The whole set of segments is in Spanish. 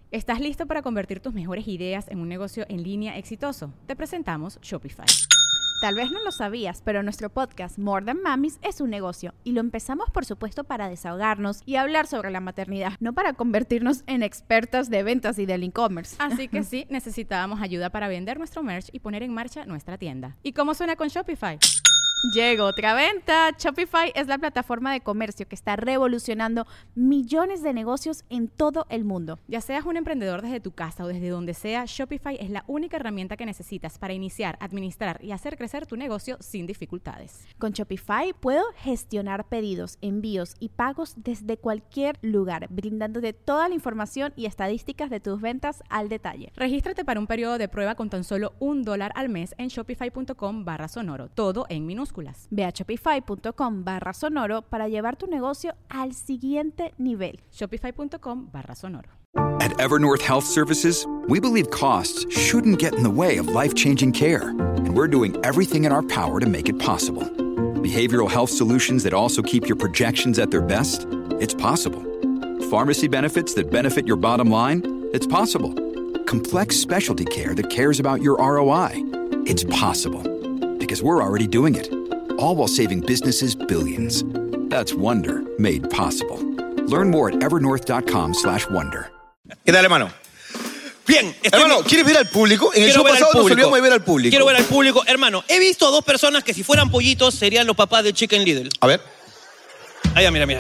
¿Estás listo para convertir tus mejores ideas en un negocio en línea exitoso? Te presentamos Shopify. Tal vez no lo sabías, pero nuestro podcast More Than Mamis es un negocio y lo empezamos por supuesto para desahogarnos y hablar sobre la maternidad, no para convertirnos en expertas de ventas y del e-commerce. Así que sí, necesitábamos ayuda para vender nuestro merch y poner en marcha nuestra tienda. ¿Y cómo suena con Shopify? Llegó otra venta. Shopify es la plataforma de comercio que está revolucionando millones de negocios en todo el mundo. Ya seas un emprendedor desde tu casa o desde donde sea, Shopify es la única herramienta que necesitas para iniciar, administrar y hacer crecer tu negocio sin dificultades. Con Shopify puedo gestionar pedidos, envíos y pagos desde cualquier lugar, brindándote toda la información y estadísticas de tus ventas al detalle. Regístrate para un periodo de prueba con tan solo $1 al mes en shopify.com/sonoro, todo en minúsculas. Ve a shopify.com/sonoro para llevar tu negocio al siguiente nivel. Shopify.com/sonoro. At Evernorth Health Services, we believe costs shouldn't get in the way of life-changing care, and we're doing everything in our power to make it possible. Behavioral health solutions that also keep your projections at their best? It's possible. Pharmacy benefits that benefit your bottom line? It's possible. Complex specialty care that cares about your ROI? It's possible. Because we're already doing it. All while saving businesses billions. That's Wonder made possible. Learn more at evernorth.com/wonder. ¿Qué tal, hermano? Bien, Hermano, ¿quieres ver al público? En el show pasado nos olvidamos de ver al público. Quiero ver al público. Hermano, he visto a dos personas que si fueran pollitos serían los papás de Chicken Little. A ver. Allá, mira.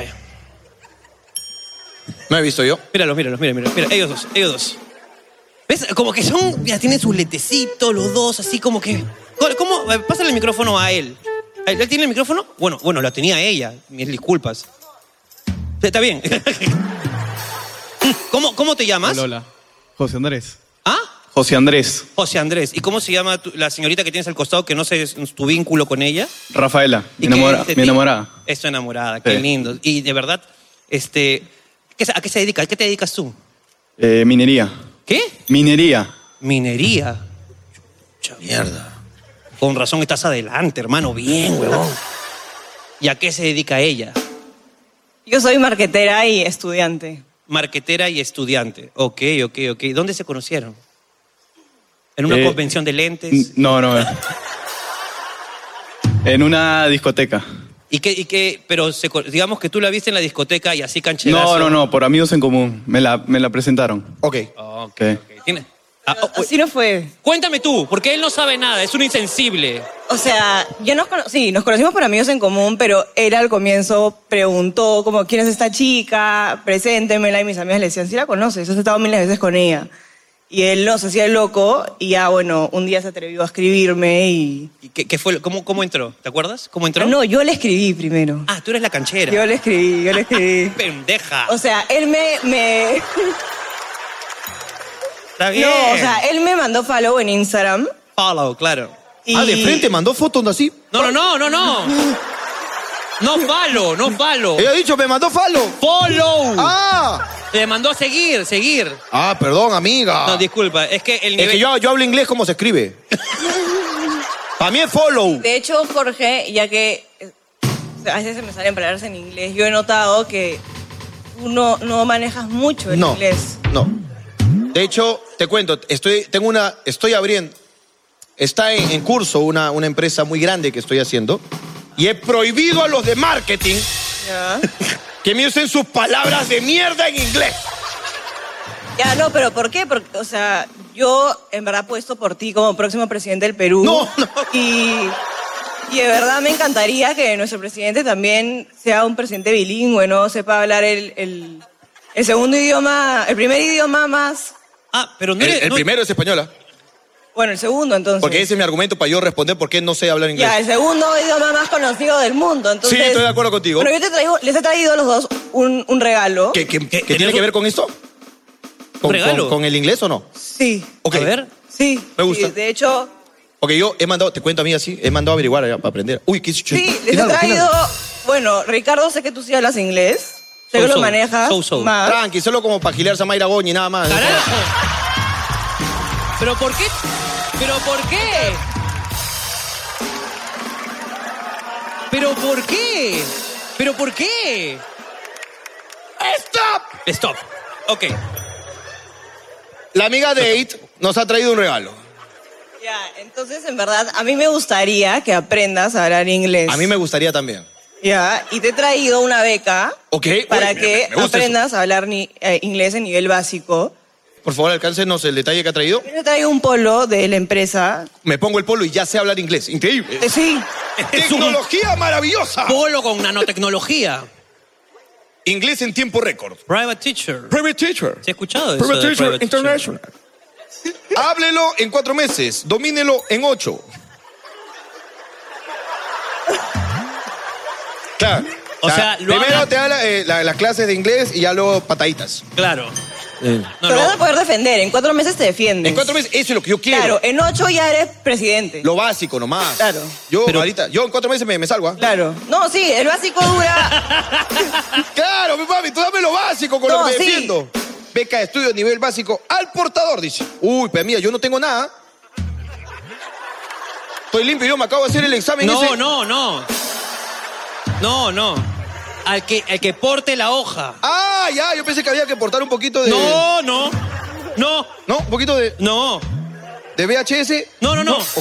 No he visto yo. Mira, ellos dos. ¿Ves? Como que son, ya tienen sus lentecitos, los dos, así como que... ¿Cómo? Pásale el micrófono a él. ¿Él tiene el micrófono? Bueno, lo tenía ella. Mis disculpas. Está bien. ¿Cómo te llamas? Hola. José Andrés. ¿Ah? José Andrés. José Andrés. ¿Y cómo se llama la señorita que tienes al costado que no sé tu vínculo con ella? Rafaela, mi enamorada. Es tu enamorada, qué lindo. Y de verdad, ¿a qué se dedica? ¿A qué te dedicas tú? Minería. ¿Qué? Minería. Minería. Mucha mierda. Con razón estás adelante, hermano. Bien, huevón. ¿Y a qué se dedica ella? Yo soy marquetera y estudiante. Marquetera y estudiante. Ok. ¿Dónde se conocieron? ¿En una convención de lentes? No. En una discoteca. ¿Y qué? Pero digamos que tú la viste en la discoteca y así cancherazo. No, por amigos en común. Me la presentaron. Ok. ¿Tiene? Así no fue. Cuéntame tú, porque él no sabe nada, es un insensible. O sea, nos conocimos por amigos en común, pero él al comienzo preguntó como, ¿quién es esta chica? Preséntemela, y mis amigas le decían, sí la conoces, has estado miles de veces con ella. Y él no se hacía el loco, y ya, bueno, un día se atrevió a escribirme y... ¿Y qué fue? ¿Cómo entró? ¿Te acuerdas? ¿Cómo entró? No, yo le escribí primero. Ah, tú eres la canchera. Yo le escribí. Pendeja. O sea, él me... Está bien. No, o sea, él me mandó follow en Instagram. Follow, claro. Y... de frente mandó fotos así. No. No follow. Ella ha dicho, me mandó follow. Follow. Ah. Te mandó seguir. Ah, perdón, amiga. No, disculpa, es que el nivel... Es que yo hablo inglés como se escribe. Para mí es follow. De hecho, Jorge, ya que a veces se me salen palabras en inglés, yo he notado que tú no manejas mucho el inglés. No. De hecho, te cuento, estoy abriendo, está en curso una empresa muy grande que estoy haciendo y he prohibido a los de marketing que me usen sus palabras de mierda en inglés. Ya, no, pero ¿por qué? Porque, o sea, yo en verdad apuesto por ti como próximo presidente del Perú. No. Y de verdad me encantaría que nuestro presidente también sea un presidente bilingüe, ¿no? Sepa hablar el segundo idioma, el primer idioma más... Ah, pero no El primero es española. Bueno, el segundo, entonces. Porque ese es mi argumento para yo responder por qué no sé hablar inglés. Ya, el segundo idioma más conocido del mundo, entonces... Sí, estoy de acuerdo contigo. Bueno, les he traído a los dos un regalo. ¿Qué tiene que ver con esto? ¿Regalo? ¿Con el inglés o no? Sí. Okay. A ver. Sí. Me gusta. Sí, de hecho... Porque yo he mandado, te cuento a mí así, he mandado a averiguar para aprender. Uy, ¿qué es? Sí, les he traído... Bueno, Ricardo, sé que tú sí hablas inglés. Sé que lo manejas más. Tranqui, solo como para gilearse a Mayra Goñi, nada más. ¡Carajo! ¿Pero por qué? ¿Pero por qué? ¡Stop! Ok. La amiga Date nos ha traído un regalo. Ya, entonces, en verdad, a mí me gustaría que aprendas a hablar inglés. A mí me gustaría también. Ya, y te he traído una beca para que aprendas a hablar inglés en nivel básico. Por favor, alcáncenos el detalle que ha traído. Yo te traigo un polo de la empresa. Me pongo el polo y ya sé hablar inglés. Increíble. Sí. ¡Tecnología maravillosa! Polo con nanotecnología. Inglés en tiempo récord. Private teacher. Private teacher. ¿Se ha escuchado eso? Private de teacher private international. Háblelo en 4 meses. Domínelo en 8. Claro. O sea, lo primero habla- te da las clases de inglés y ya luego pataditas. Claro. Pero vas a poder defender. En 4 meses te defiendes. En 4 meses, eso es lo que yo quiero. Claro, en 8 ya eres presidente. Lo básico nomás. Claro. Yo en 4 meses me salgo. ¿Ah? Claro. No, sí, el básico dura. Claro, mi papi, tú dame lo básico con No, lo que sí. defiendo. Beca de estudio nivel básico al portador, dice. Uy, pero mía, yo no tengo nada. Estoy limpio, yo me acabo de hacer el examen No, ese. no. Al que porte la hoja. Ah, ya, yo pensé que había que portar un poquito de... No. ¿No? ¿Un poquito de... No. ¿De VHS? No.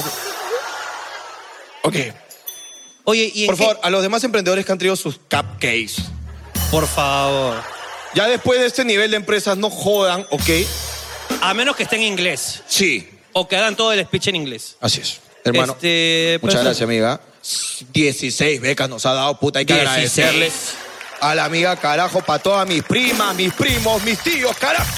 Ok. Oye, ¿y en Por qué? favor, a los demás emprendedores que han traído sus cupcakes. Por favor. Ya después de este nivel de empresas, no jodan, ¿ok? A menos que esté en inglés. Sí. O que hagan todo el speech en inglés. Así es. Hermano, Pues, muchas gracias, amiga. 16 becas nos ha dado, puta, hay que 16. agradecerle a la amiga, carajo, para todas mis primas, mis primos, mis tíos, carajo.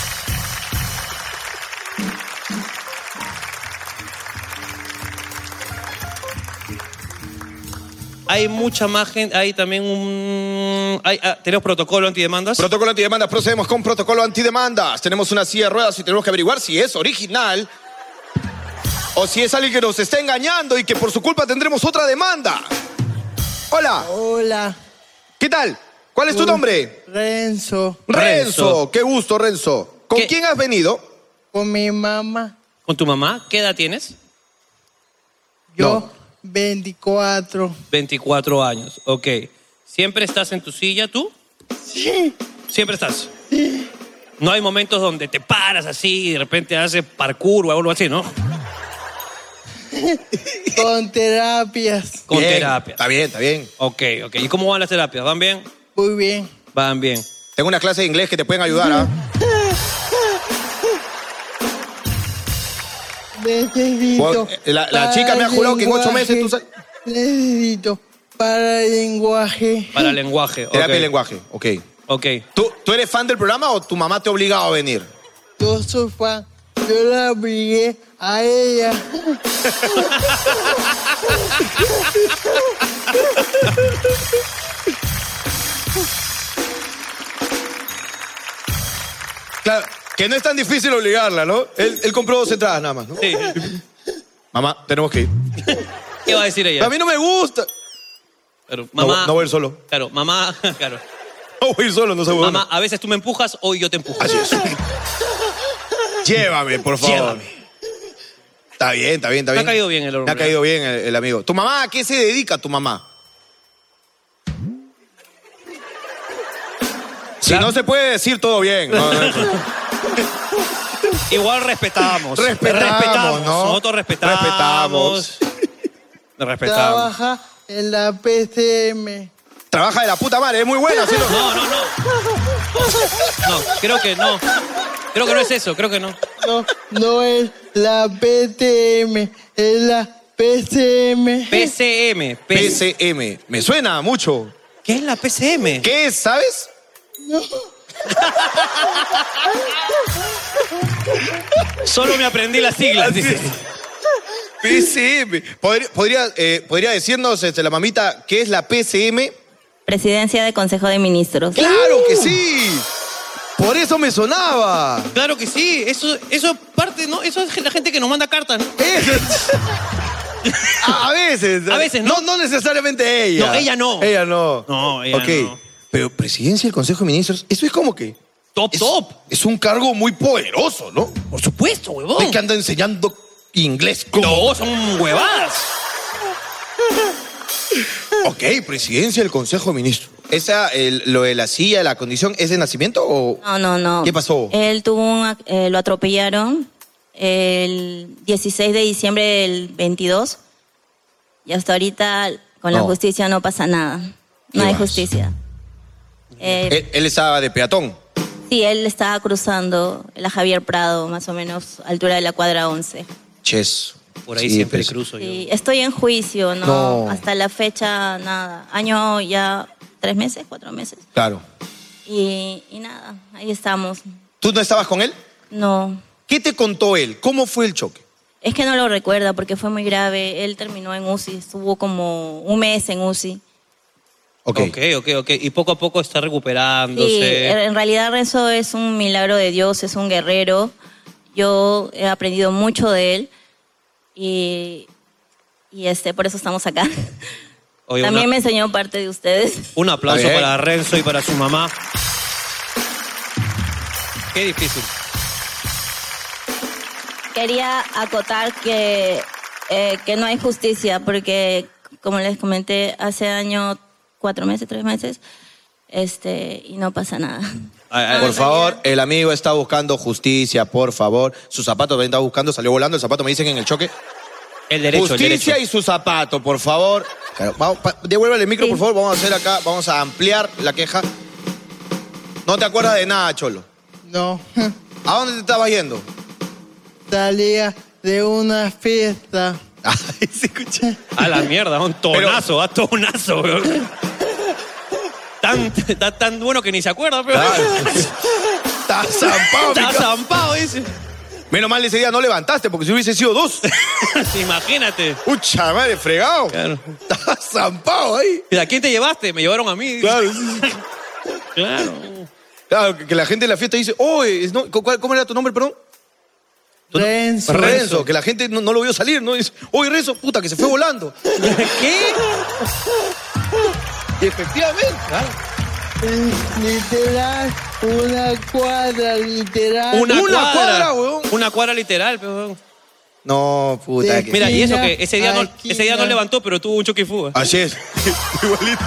Hay mucha más gente, hay también tenemos protocolo antidemandas. Protocolo antidemandas, procedemos con protocolo antidemandas. Tenemos una silla de ruedas y tenemos que averiguar si es original o si es alguien que nos está engañando y que por su culpa tendremos otra demanda. Hola. Hola. ¿Qué tal? ¿Cuál es tu nombre? Renzo. Renzo. Qué gusto, Renzo. ¿Con quién has venido? Con mi mamá. ¿Con tu mamá? ¿Qué edad tienes? Yo, 24. 24 años, ok. ¿Siempre estás en tu silla tú? Sí. ¿Siempre estás? Sí. No hay momentos donde te paras así y de repente haces parkour o algo así, ¿no? Con terapias. Con Bien, terapia. Está bien, está bien. Ok. ¿Y cómo van las terapias? ¿Van bien? Muy bien. Van bien. Tengo una clase de inglés que te pueden ayudar, ¿ah? Necesito. La chica me ha jurado que en 8 meses tú sabes. Necesito para el lenguaje. Para lenguaje. Terapia de lenguaje, ok. Ok. ¿Tú eres fan del programa o tu mamá te ha obligado a venir? Yo soy fan. Yo la obligué a ella. Claro, que no es tan difícil obligarla, ¿no? Él compró 2 entradas nada más, ¿no? Sí. Mamá, tenemos que ir. ¿Qué va a decir ella? A mí no me gusta. Claro, mamá. No voy a ir solo. Claro, mamá. Claro. No voy a ir solo, no sé. Mamá, a veces tú me empujas, hoy yo te empujo. Así es. Llévame, por favor. Llévame. Está bien. Me ha caído bien el hombre. Me ha caído bien el amigo. ¿Tu mamá a qué se dedica tu mamá? Si no se puede decir todo bien. No. Igual respetamos. Respetamos, ¿no? Nosotros respetamos. Trabaja en la PCM. Trabaja de la puta madre, es muy buena, ¿sí? No, creo que no. Creo que no es eso, creo que no. No es la PCM, es la PCM. PCM. PCM. Me suena mucho. ¿Qué es la PCM? ¿Qué es, sabes? No. Solo me aprendí las siglas, dice. PCM. ¿Podría decirnos la mamita qué es la PCM? Presidencia de Consejo de Ministros. ¡Claro que sí! Por eso me sonaba. Claro que sí, eso parte, ¿no? Eso es la gente que nos manda cartas, ¿no? A veces. A veces, ¿no? No necesariamente ella. No, ella no. Ella no. No, ella no. Pero presidencia del Consejo de Ministros, eso es como que... Top. Es un cargo muy poderoso, ¿no? Por supuesto, huevón. ¿De que anda enseñando inglés? No, son huevadas. Ok, presidencia del Consejo de Ministros. ¿Lo de la silla, la condición, es de nacimiento o...? No. ¿Qué pasó? Él lo atropellaron el 16 de diciembre del 22 y hasta ahorita con la justicia no pasa nada. No hay justicia. Él estaba de peatón. Sí, él estaba cruzando la Javier Prado, más o menos, altura de la cuadra 11. Ches. Por ahí siempre pues. cruzo yo. Sí, estoy en juicio, ¿no? Hasta la fecha, nada. Año ya 3 meses, 4 meses. Claro. Y nada, ahí estamos. ¿Tú no estabas con él? No. ¿Qué te contó él? ¿Cómo fue el choque? Es que no lo recuerda porque fue muy grave. Él terminó en UCI, estuvo como 1 mes en UCI. Ok. Y poco a poco está recuperándose. Sí, en realidad Renzo es un milagro de Dios, es un guerrero. Yo he aprendido mucho de él y por eso estamos acá. Oye, También me enseñó parte de ustedes. Un aplauso para Renzo y para su mamá. Qué difícil. Quería acotar que no hay justicia porque, como les comenté, hace año 4 meses, 3 meses, y no pasa nada. Por favor, el amigo está buscando justicia, por favor. Su zapato también está buscando, salió volando el zapato, me dicen en el choque. El derecho, Justicia y su zapato, por favor. Claro, devuélvele el micro, por favor. Vamos a hacer acá, vamos a ampliar la queja. ¿No te acuerdas de nada, Cholo? No. ¿A dónde te estabas yendo? Salía de una fiesta. Ay, sí, escuché. A la mierda, un tonazo, weón. Tan bueno que ni se acuerda, pero... Claro. Está zampado. Está zampado, dice. Menos mal ese día no levantaste, porque si hubiese sido 2. Imagínate. Pucha madre, fregado. Claro. Está zampado ahí. ¿A quién te llevaste? Me llevaron a mí. Claro. Claro. Claro, que la gente de la fiesta dice, oye, ¿cómo era tu nombre, perdón? Renzo. Que la gente no lo vio salir, ¿no? Dice, oye, Renzo, puta, que se fue volando. ¿Qué? Y efectivamente, claro. Literal, una cuadra, literal. Una cuadra, weón. Una cuadra literal, weón. No, puta. De Que... Mira, y eso que ese día Esquina. no levantó, pero tuvo un choque y fuga. Así es. Igualito.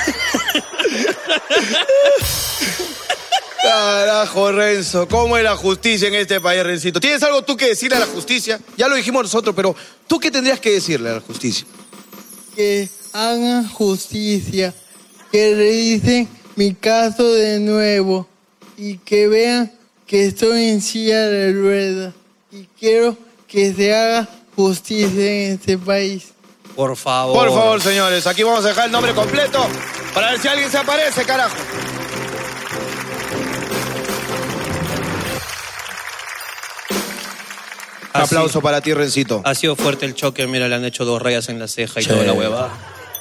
Carajo, Renzo, ¿cómo es la justicia en este país, Rencito? ¿Tienes algo tú que decirle a la justicia? Ya lo dijimos nosotros, pero ¿tú qué tendrías que decirle a la justicia? Que hagan justicia, que revisen mi caso de nuevo y que vean que estoy en silla de ruedas y quiero que se haga justicia en este país. Por favor. Por favor, señores, aquí vamos a dejar el nombre completo para ver si alguien se aparece, carajo. Un aplauso para ti, Rencito. Ha sido fuerte el choque, mira, le han hecho 2 rayas en la ceja y toda la hueva.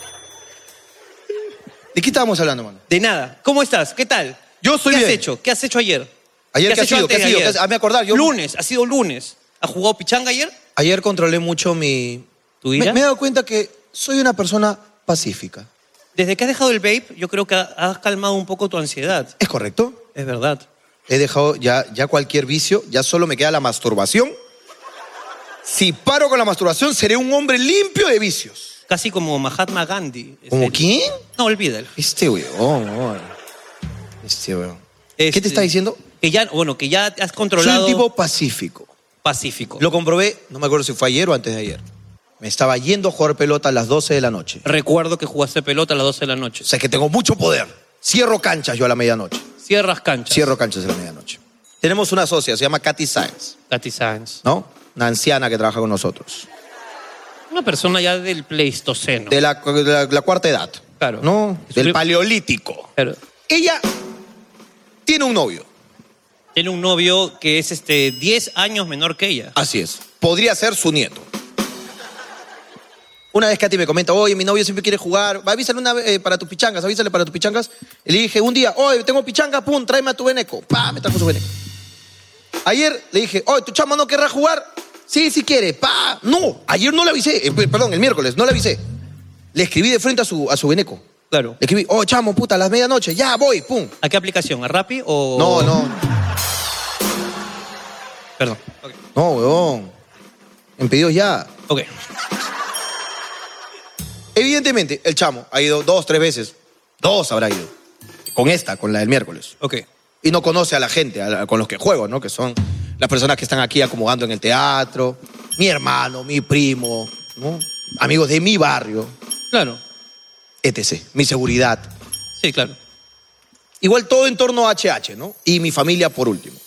¿De qué estábamos hablando, mano? De nada. ¿Cómo estás? ¿Qué tal? Yo estoy ¿Qué bien. has hecho? ¿Qué has hecho ayer? ¿Ayer qué ha sido? antes ¿Qué ha de sido? ayer? Hazme acordar. Lunes, ha sido lunes. ¿Has jugado pichanga ayer? Ayer controlé mucho mi... ¿Tu ira? Me he dado cuenta que soy una persona pacífica. Desde que has dejado el vape, yo creo que has calmado un poco tu ansiedad. ¿Es correcto? Es verdad. He dejado ya cualquier vicio, ya solo me queda la masturbación. Si paro con la masturbación, seré un hombre limpio de vicios. Casi como Mahatma Gandhi. ¿Como quién? No, olvídalo. Este weón. ¿Qué te está diciendo? Que ya has Soy controlado... un tipo pacífico. Pacífico. Lo comprobé, no me acuerdo si fue ayer o antes de ayer. Me estaba yendo a jugar pelota a las 12 de la noche. Recuerdo que jugaste pelota a las 12 de la noche. O sea que tengo mucho poder. Cierro canchas yo a la medianoche. Cierras canchas. Cierro canchas a la medianoche. Tenemos una socia, se llama Katy Sáenz, Katy Sáenz. ¿no? Una anciana que trabaja con nosotros. Una persona ya del Pleistoceno. De la cuarta edad. Claro. ¿No? Del paleolítico. Claro. Ella tiene un novio. Tiene un novio que es 10 años menor que ella. Así es. Podría ser su nieto. Una vez Katy me comenta, oye, mi novio siempre quiere jugar, avísale para tus pichangas, avísale para tus pichangas. Y le dije, un día, oye, tengo pichanga, pum, tráeme a tu veneco. Pa, me trajo su veneco. Ayer le dije, oye, ¿tu chama no querrá jugar? Sí, sí quiere. Pa, no, ayer no le avisé, perdón, el miércoles, no le avisé. Le escribí de frente a su veneco. Claro. Le escribí, oh, chamo, puta, a las medianoche, ya voy, pum. ¿A qué aplicación? ¿A Rappi o...? No. Perdón. Okay. No, huevón. En pedidos ya. Ok. Evidentemente, el chamo ha ido 2, 3 veces. 2 habrá ido. Con la del miércoles. Ok. Y no conoce a la gente con los que juego, ¿no? Que son las personas que están aquí acomodando en el teatro, mi hermano, mi primo, ¿no? Amigos de mi barrio, Claro. etc. Mi seguridad. Sí, claro. Igual todo en torno a HH, ¿no? Y mi familia por último.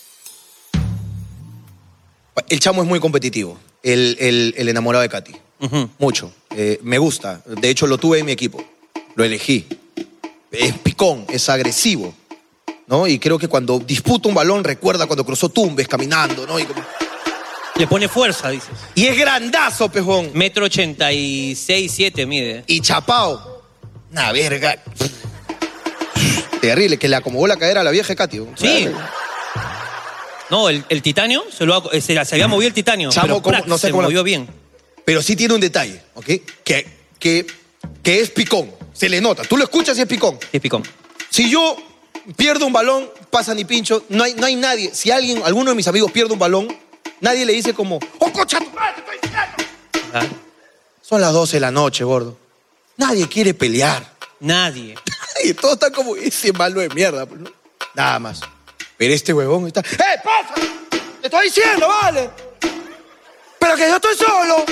El chamo es muy competitivo, el enamorado de Katy. Ujú. Mucho. Me gusta. De hecho, lo tuve en mi equipo. Lo elegí. Es picón, es agresivo, ¿no? Y creo que cuando disputa un balón, recuerda cuando cruzó Tumbes caminando, ¿no? Le pone fuerza, dices. Y es grandazo, pejón. 1,86, mide. Y chapao. Una verga. Terrible, que le acomodó la cadera a la vieja Katy. Sí. No, el titanio, se había movido el titanio. Chamo, pero no sé se cómo movió bien. Pero sí tiene un detalle, ¿ok? Que es picón. Se le nota. Tú lo escuchas y es picón. Es picón. Si yo pierdo un balón, pasa ni pincho, no hay nadie. Si alguno de mis amigos pierde un balón, nadie le dice como, ¡oh, concha tu madre, te estoy diciendo! ¿Ah? Son las 12 de la noche, gordo. Nadie quiere pelear. Nadie. Y todo está como ese malo de mierda, pues, ¿no? Nada más. Pero este huevón está, pasa! Te estoy diciendo, vale. Pero que yo estoy solo.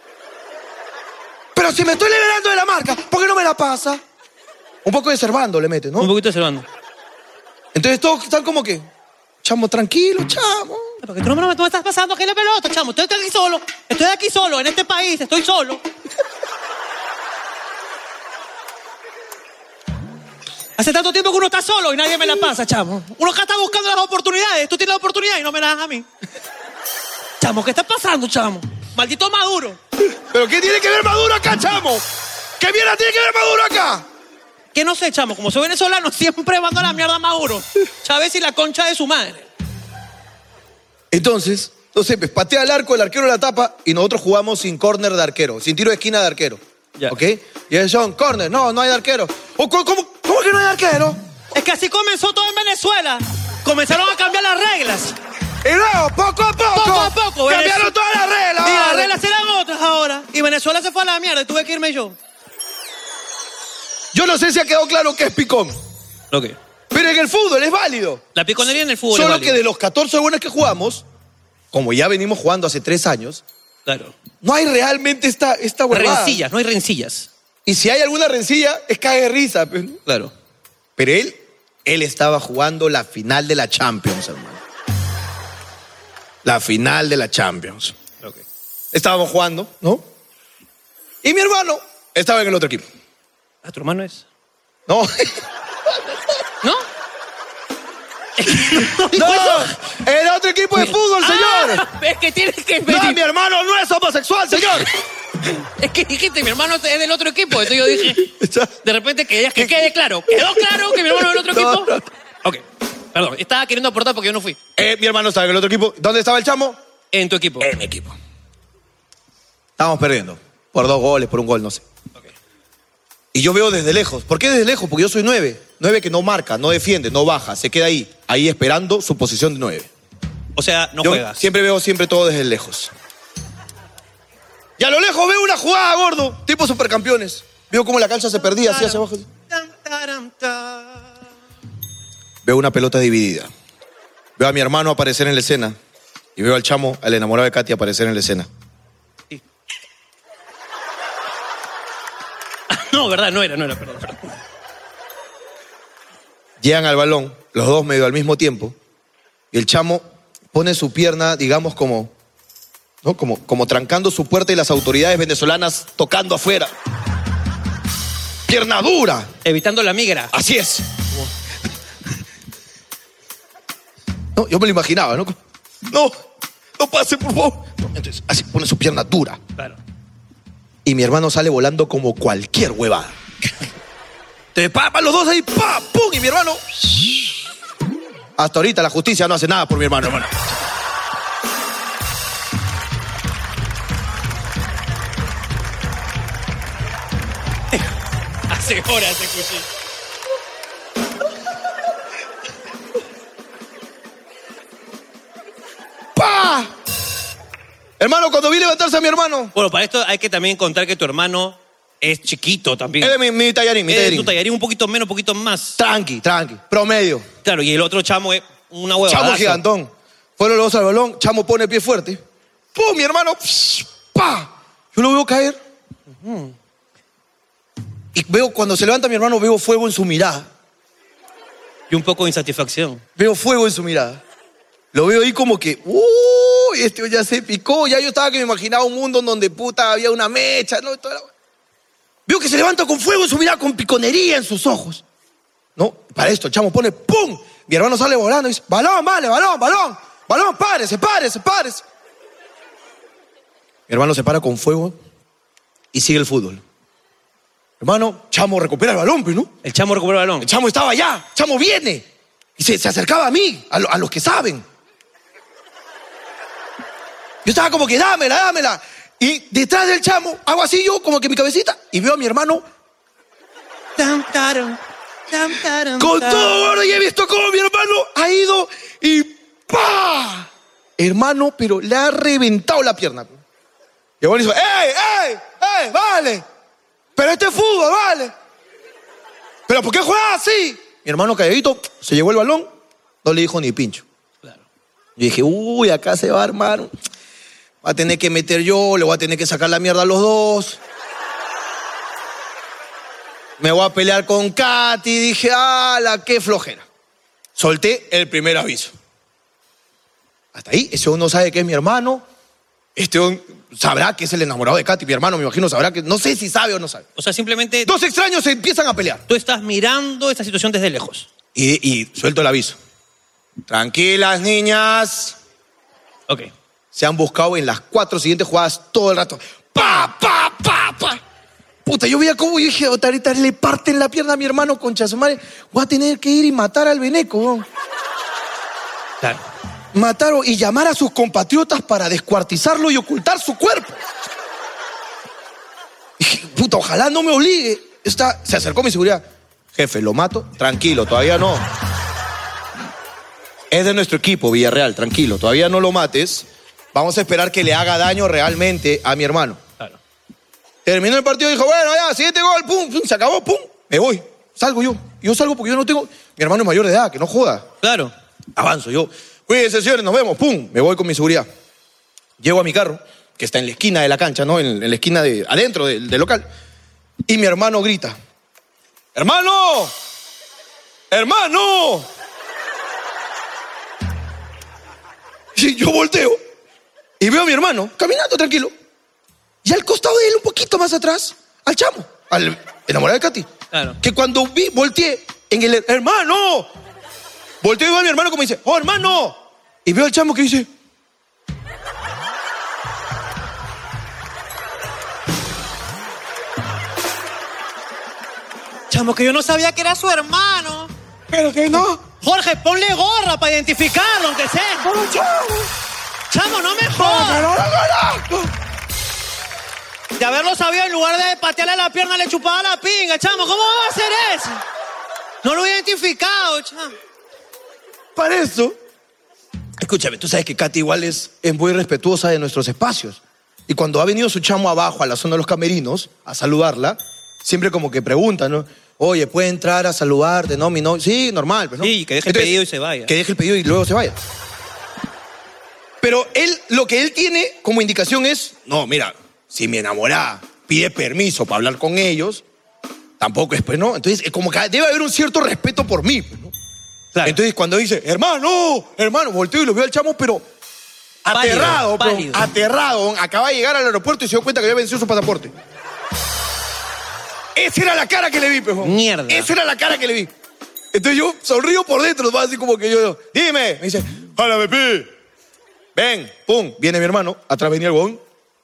Pero si me estoy liberando de la marca, ¿por qué no me la pasa? Un poco de Servando le mete, ¿no? Un poquito de Servando. Entonces todos están como que, chamo, tranquilo, chamo. Porque tú no me estás pasando aquí la pelota, chamo. Estoy aquí solo. Estoy aquí solo, en este país. Estoy solo. Hace tanto tiempo que uno está solo y nadie me la pasa, chamo. Uno acá está buscando las oportunidades. Tú tienes la oportunidad y no me la das a mí. Chamo, ¿qué está pasando, chamo? Maldito Maduro. ¿Pero qué tiene que ver Maduro acá, chamo? ¿Qué mierda tiene que ver Maduro acá? Que no sé, chamo. Como soy venezolano, siempre mando a la mierda a Maduro. Chávez y la concha de su madre. Entonces, no sé, pues, patea al arco, el arquero la tapa y nosotros jugamos sin córner de arquero, sin tiro de esquina de arquero. Ya. ¿Ok? Y ellos son, córner, no hay arquero. ¿Cómo que no hay arquero? Es que así comenzó todo en Venezuela. Comenzaron a cambiar las reglas. Y luego, poco a poco, cambiaron todas las reglas. Y las vale. reglas eran otras ahora. Y Venezuela se fue a la mierda y tuve que irme yo. Yo no sé si ha quedado claro que es picón, Ok. pero en el fútbol es válido. La piconería en el fútbol. Solo es válido. que de los 14 buenos que jugamos, como ya venimos jugando hace 3 años, Claro. no hay realmente esta huevada. Rencillas, no hay rencillas. Y si hay alguna rencilla, es cague de risa. Pues, ¿no? Claro. Pero él estaba jugando la final de la Champions, hermano. La final de la Champions. Ok. Estábamos jugando, ¿no? Y mi hermano estaba en el otro equipo. Ah, ¿tu hermano es? No. ¿No? No, el otro equipo de fútbol, señor. Es que tienes que... No, mi hermano no es homosexual, señor. Es que dijiste, mi hermano es del otro equipo. Entonces yo dije, de repente que quede claro. ¿Quedó claro que mi hermano es del otro equipo? Ok, perdón. Estaba queriendo aportar porque yo no fui. Mi hermano estaba en el otro equipo. ¿Dónde estaba el chamo? En tu equipo. En mi equipo. Estábamos perdiendo. Por 2 goles, por 1 gol, no sé. Okay. Y yo veo desde lejos. ¿Por qué desde lejos? Porque yo soy 9. 9 que no marca, no defiende, no baja. Se queda ahí esperando su posición de 9. O sea, no Yo juegas. siempre veo todo desde lejos. Y a lo lejos veo una jugada, gordo. Tipo supercampeones. Veo cómo la cancha se perdía así hacia abajo. Veo una pelota dividida. Veo a mi hermano aparecer en la escena. Y veo al chamo, al enamorado de Katy, aparecer en la escena. No, verdad, no era, perdón. Llegan al balón, los dos medio al mismo tiempo. Y el chamo pone su pierna, digamos, como trancando su puerta y las autoridades venezolanas tocando afuera. Pierna dura. Evitando la migra. Así es. No, yo me lo imaginaba, ¿no? No pase, por favor. No, entonces, así pone su pierna dura. Claro. Y mi hermano sale volando como cualquier huevada. Entonces, los dos ahí, pum, y mi hermano... Hasta ahorita la justicia no hace nada por mi hermano. Hace horas escuché. ¡Pah! Hermano, cuando vi levantarse a mi hermano... Bueno, para esto hay que también contar que tu hermano es chiquito también. Es de mi tallarín, mi tallarín. Tu tallarín un poquito menos, un poquito más. Tranqui, promedio. Claro, y el otro chamo es una huevada. Chamo gigantón. Fueron los dos al balón, chamo pone el pie fuerte. ¡Pum! Mi hermano, ¡pa! Yo lo veo caer. Y veo, cuando se levanta mi hermano, veo fuego en su mirada. Y un poco de insatisfacción. Veo fuego en su mirada. Lo veo ahí como que, uy, este ya se picó. Ya yo estaba que me imaginaba un mundo en donde puta había una mecha, ¿no? Veo que se levanta con fuego en su mirada, con piconería en sus ojos. ¿No? Para esto, el chamo pone ¡pum! Mi hermano sale volando y dice, balón, vale, balón, párese. Mi hermano se para con fuego y sigue el fútbol. Hermano, chamo recupera el balón, pues, ¿no? El chamo recupera el balón. El chamo estaba allá, chamo viene. Y se acercaba a mí, a los que saben. Yo estaba como que dámela. Y detrás del chamo, hago así yo, como que mi cabecita, y veo a mi hermano con todo gordo, y he visto cómo mi hermano ha ido y ¡pa! Hermano, pero le ha reventado la pierna. Y el dice, ¡ey, vale! Pero este es fútbol, vale. ¿Pero por qué juegas así? Mi hermano calladito, se llevó el balón, no le dijo ni pincho. Claro. Yo dije, uy, acá se va a armar. Va a tener que meter yo, le voy a tener que sacar la mierda a los dos. Me voy a pelear con Katy. Dije, ¡ala, qué flojera! Solté el primer aviso. Hasta ahí, ese uno sabe que es mi hermano. Este sabrá que es el enamorado de Katy. Mi hermano, me imagino, sabrá que... No sé si sabe o no sabe. O sea, simplemente... Dos extraños se empiezan a pelear. Tú estás mirando esta situación desde lejos. Y suelto el aviso. Tranquilas, niñas. Ok. Se han buscado en las 4 siguientes jugadas todo el rato. ¡Pa! Puta, yo veía cómo, yo dije, ahorita le parten la pierna a mi hermano, concha su madre. Voy a tener que ir y matar al veneco, ¿no? Claro. Matar y llamar a sus compatriotas para descuartizarlo y ocultar su cuerpo. Dije, puta, ojalá no me obligue. Se acercó mi seguridad. Jefe, lo mato. Tranquilo, todavía no. Es de nuestro equipo, Villarreal, tranquilo. Todavía no lo mates. Vamos a esperar que le haga daño realmente a mi hermano. Claro. Terminó el partido y dijo, bueno, ya, siguiente gol, pum, se acabó, pum. Me voy. Salgo yo. Yo salgo porque yo no tengo... Mi hermano es mayor de edad, que no joda. Claro. Avanzo yo. Cuídense, señores, nos vemos. Pum, me voy con mi seguridad. Llego a mi carro, que está en la esquina de la cancha, ¿no? En la esquina de adentro del local. Y mi hermano grita, ¡hermano! ¡Hermano! Y yo volteo y veo a mi hermano caminando tranquilo. Y al costado de él, un poquito más atrás, al chamo, al enamorado de Katy. Claro. Que cuando volteé en el hermano, volteo y veo a mi hermano como dice, ¡oh, hermano! Y veo al chamo que dice, Chamo, que yo no sabía que era su hermano. ¿pero que no? Jorge, ponle gorra para identificarlo, aunque sea. ¡Pero chamo! Chamo, no me jodas. ¡Pero no conozco! De haberlo sabido, en lugar de patearle la pierna, le chupaba la pinga, chamo. ¿Cómo va a hacer eso? No lo he identificado, chamo. Para eso, escúchame, tú sabes que Katy igual es muy respetuosa de nuestros espacios. Y cuando ha venido su chamo abajo a la zona de los camerinos a saludarla, siempre como que pregunta, ¿no? Oye, ¿puede entrar a saludarte? No, mi no. Sí, normal, pues, ¿no? Sí, que deje el pedido y se vaya. Que deje el pedido y luego se vaya. Pero lo que él tiene como indicación es, no, mira, si mi enamorada pide permiso para hablar con ellos, tampoco es, pues, ¿no? Entonces, como que debe haber un cierto respeto por mí, pues, ¿no? Claro. Entonces, cuando dice, hermano, volteo y lo veo al chamo, pero aterrado, pálido. Aterrado. Acaba de llegar al aeropuerto y se dio cuenta que había vencido su pasaporte. Esa era la cara que le vi, pejo. Mierda. Esa era la cara que le vi. Entonces yo sonrío por dentro, así como que yo, dime. Me dice, hola, bebé. Ven, pum. Viene mi hermano, atrás venía el huevón.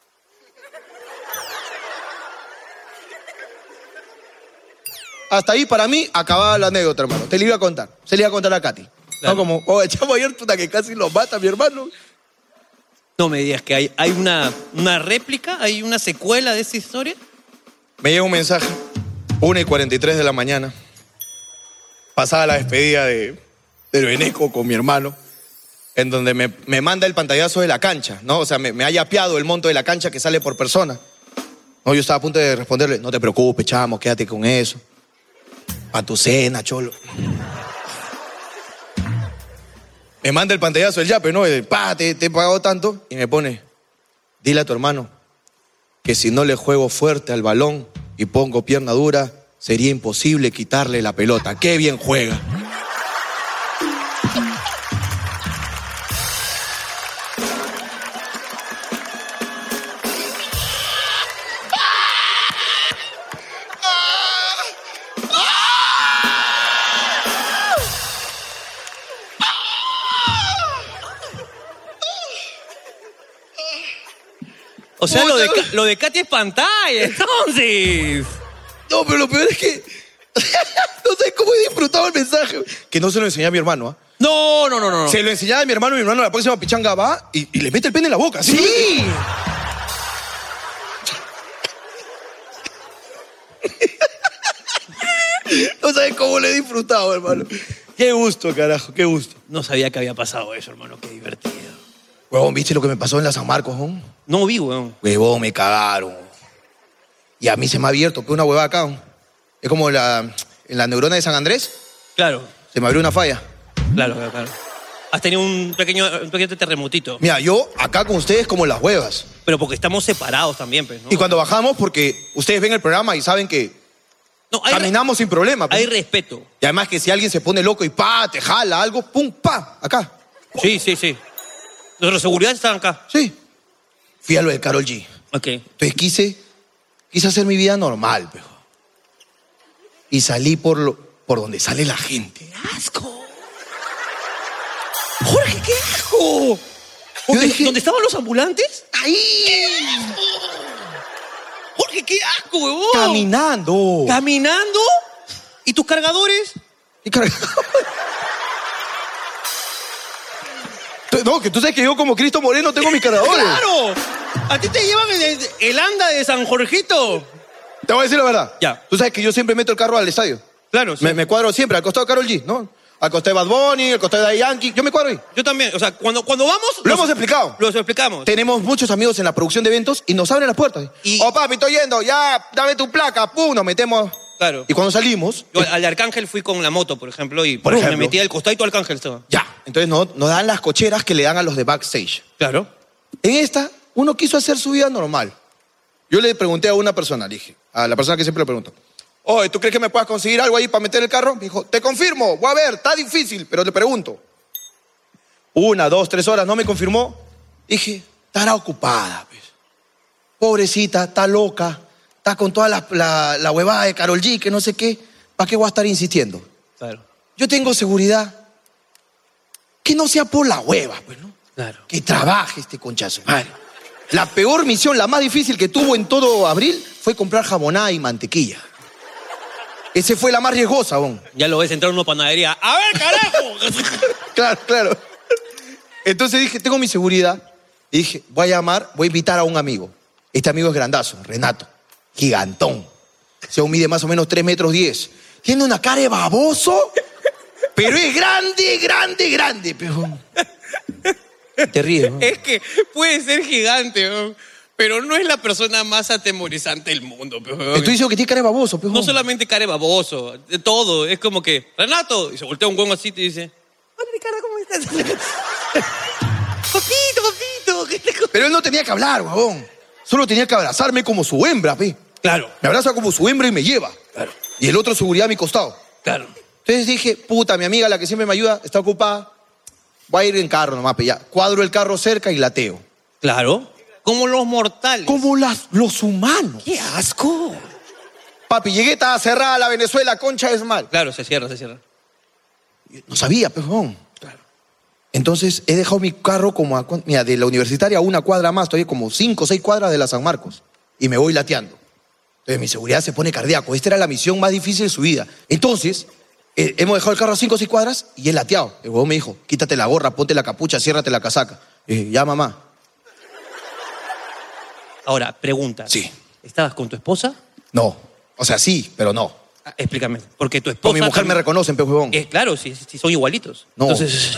Hasta ahí, para mí, acababa la anécdota, hermano. Te la iba a contar. Se le iba a contar a Katy. Claro. No como, oye, chamo, ayer puta que casi lo mata mi hermano. No me digas que hay una réplica, hay una secuela de esa historia. Me llega un mensaje, 1:43 de la mañana. Pasada la despedida del Beneco con mi hermano, en donde me manda el pantallazo de la cancha, ¿no? O sea, me ha yapeado el monto de la cancha que sale por persona. No, yo estaba a punto de responderle, no te preocupes, chamo, quédate con eso. Pa' tu cena, cholo. Me manda el pantallazo del yape, ¿no? Te he pagado tanto. Y me pone, dile a tu hermano que si no le juego fuerte al balón y pongo pierna dura, sería imposible quitarle la pelota. ¡Qué bien juega! O sea, lo de Katy es pantalla, entonces. No, pero lo peor es que no sé cómo he disfrutado el mensaje. Que no se lo enseñé a mi hermano, ¿ah? No. Se lo enseñaba a mi hermano la próxima pichanga va y le mete el pene en la boca. ¡Sí! No sabes cómo le he disfrutado, hermano. Qué gusto, carajo, qué gusto. No sabía que había pasado eso, hermano. Qué divertido. Huevón, ¿viste lo que me pasó en la San Marcos, ¿no? No vi, weón. Huevón, me cagaron. Y a mí se me ha abierto, una huevada acá. ¿No? Es como en la neurona de San Andrés. Claro. Se me abrió una falla. Claro. Has tenido un pequeño terremotito. Mira, yo acá con ustedes como las huevas. Pero porque estamos separados también, pues, ¿no? Y cuando bajamos, porque ustedes ven el programa y saben que caminamos sin problema. Pues. Hay respeto. Y además que si alguien se pone loco y te jala algo, pum, acá. Sí. Los seguridades están acá. Sí. Fui a lo de Karol G. Ok. Entonces quise hacer mi vida normal, pejo. Y salí por donde sale la gente. ¡Qué asco! ¡Jorge, qué asco! ¿Dónde estaban los ambulantes? ¡Ahí! ¡Jorge, qué asco, huevón! ¡Caminando! ¿Y tus cargadores? No, que tú sabes que yo como Cristo Moreno tengo mis cargadores. ¡Claro! ¿A ti te llevan el anda de San Jorgito? Te voy a decir la verdad. Ya. Tú sabes que yo siempre meto el carro al estadio. Claro, sí. Me cuadro siempre, al costado de Karol G, ¿no? Al costado de Bad Bunny, al costado de Daddy Yankee. Yo me cuadro ahí. Yo también. O sea, cuando vamos... Lo hemos explicado. Lo explicamos. Tenemos muchos amigos en la producción de eventos y nos abren las puertas. Oh, papi, estoy yendo. Ya, dame tu placa. Pum, nos metemos. Claro. Y cuando salimos... Yo al de Arcángel fui con la moto, por ejemplo, y me metí al costadito de Arcángel. Estaba. Ya. Entonces nos dan las cocheras que le dan a los de backstage. Claro. En esta, uno quiso hacer su vida normal. Yo le pregunté a una persona, le dije, a la persona que siempre le pregunto, oye, ¿tú crees que me puedas conseguir algo ahí para meter el carro? Me dijo, te confirmo, voy a ver, está difícil, pero le pregunto. 1, 2, 3 horas, no me confirmó. Dije, estará ocupada, pues. Pobrecita, está loca, está con toda la huevada de Karol G, que no sé qué. ¿Para qué voy a estar insistiendo? Claro. Yo tengo seguridad. Que no sea por la hueva, pues, ¿no? Claro. Que trabaje este conchazo. Madre. La peor misión, la más difícil que tuvo en todo abril fue comprar jamonada y mantequilla. Esa fue la más riesgosa, bon. Ya lo ves entrar en una panadería. ¡A ver, carajo! Claro. Entonces dije, tengo mi seguridad. Y dije, voy a invitar a un amigo. Este amigo es grandazo, Renato. Gigantón. Se mide más o menos 3 metros 10. Tiene una cara de baboso, pero es grande, pejón. Te ríes, ¿no? Es que puede ser gigante, ¿no? Pero no es la persona más atemorizante del mundo. Te estoy diciendo que tiene cara de baboso, pejón. No solamente cara de baboso, de todo. Es como que, Renato, y se voltea un huevo así y te dice, hola Ricardo, ¿cómo estás? Papito. Pero él no tenía que hablar, huevón. Solo tenía que abrazarme como su hembra, pe. Claro. Me abraza como su hembra y me lleva. Claro. Y el otro seguridad a mi costado. Claro. Entonces dije, puta, mi amiga, la que siempre me ayuda, está ocupada. Voy a ir en carro nomás, pe, ya. Cuadro el carro cerca y lateo. Claro. Como los mortales. Como los humanos. ¡Qué asco! Papi, llegué, estaba cerrada la Venezuela, concha es mal. Claro, se cierra. No sabía, pejón. Claro. Entonces he dejado mi carro como de la Universitaria a 1 cuadra más, todavía como 5 o 6 cuadras de la San Marcos. Y me voy lateando. Entonces mi seguridad se pone cardíaco. Esta era la misión más difícil de su vida. Entonces, hemos dejado el carro a 5 o 6 cuadras y él lateado. El huevón me dijo, quítate la gorra, ponte la capucha, ciérrate la casaca. Y dije, ya, mamá. Ahora, pregunta. Sí. ¿Estabas con tu esposa? No. O sea, sí, pero no. Explícame. Porque tu esposa... Con mi mujer me reconocen, pe huevón. Claro, si son igualitos. No. Entonces...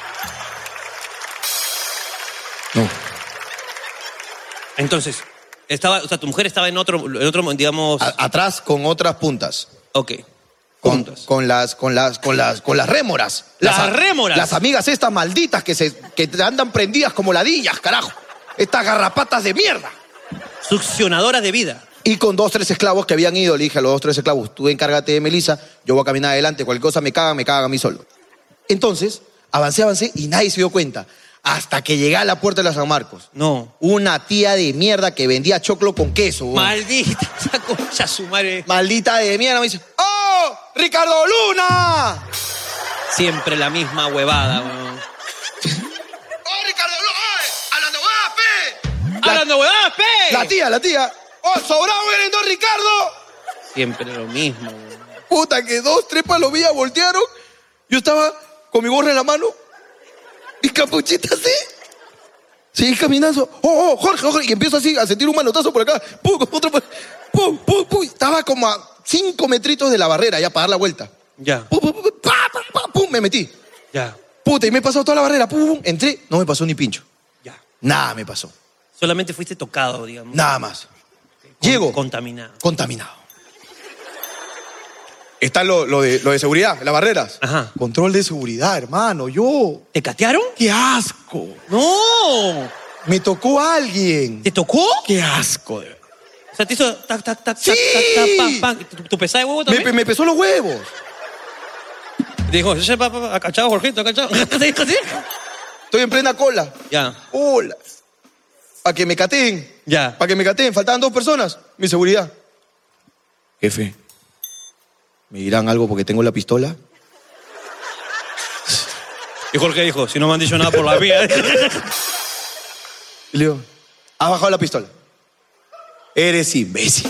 No. Entonces, O sea, tu mujer estaba en otro digamos... Atrás con otras puntas. Ok. Con las rémoras. ¡Las rémoras! Las amigas estas malditas que andan prendidas como ladillas, carajo. Estas garrapatas de mierda. Succionadoras de vida. Y con 2, 3 esclavos que habían ido, le dije a los 2, 3 esclavos, tú encárgate de Melissa, yo voy a caminar adelante, cualquier cosa me cagan a mí solo. Entonces, avancé y nadie se dio cuenta. Hasta que llegué a la puerta de la San Marcos. No. Una tía de mierda que vendía choclo con queso. Güey. Maldita, esa concha su madre. Maldita de mierda, me dice, ¡oh, Ricardo Luna! Siempre la misma huevada, weón. ¡Oh, Ricardo Luna! ¡Hablando huevadas, pe! ¡Hablando huevadas, pe! La tía. ¡Oh, sobrado eres, don Ricardo! Siempre lo mismo, weón. Puta, que 2, 3 palovillas voltearon. Yo estaba con mi gorra en la mano. Y capuchita así. Seguí caminando. ¡Oh, Jorge! Y empiezo así a sentir un manotazo por acá. ¡Pum! Otro. ¡Pum! Estaba como a 5 metritos de la barrera ya para dar la vuelta. Ya. ¡Pum! Me metí. Ya. Puta, y me he pasado toda la barrera. ¡Pum! Entré. No me pasó ni pincho. Ya. Nada me pasó. Solamente fuiste tocado, digamos. Nada más. Llego. Contaminado. Está lo de seguridad, las barreras. Ajá. Control de seguridad, hermano, yo. ¿Te catearon? ¡Qué asco! ¡No! Me tocó a alguien. ¿Te tocó? ¡Qué asco! De verdad. O sea, te hizo tac, ¡Sí! pam, pam. ¿Tu pesada de huevo también? Me pesó los huevos. Te dijo, acachado, Jorgito, acachado. ¿Te dijo así? Estoy en plena cola. Ya. Hola. Para que me cateen. Ya. Para que me cateen. Faltaban 2 personas. Mi seguridad. Jefe. ¿Me dirán algo porque tengo la pistola? Y Jorge dijo, si no me han dicho nada por la vía. Y le digo, ¿has bajado la pistola? Eres imbécil.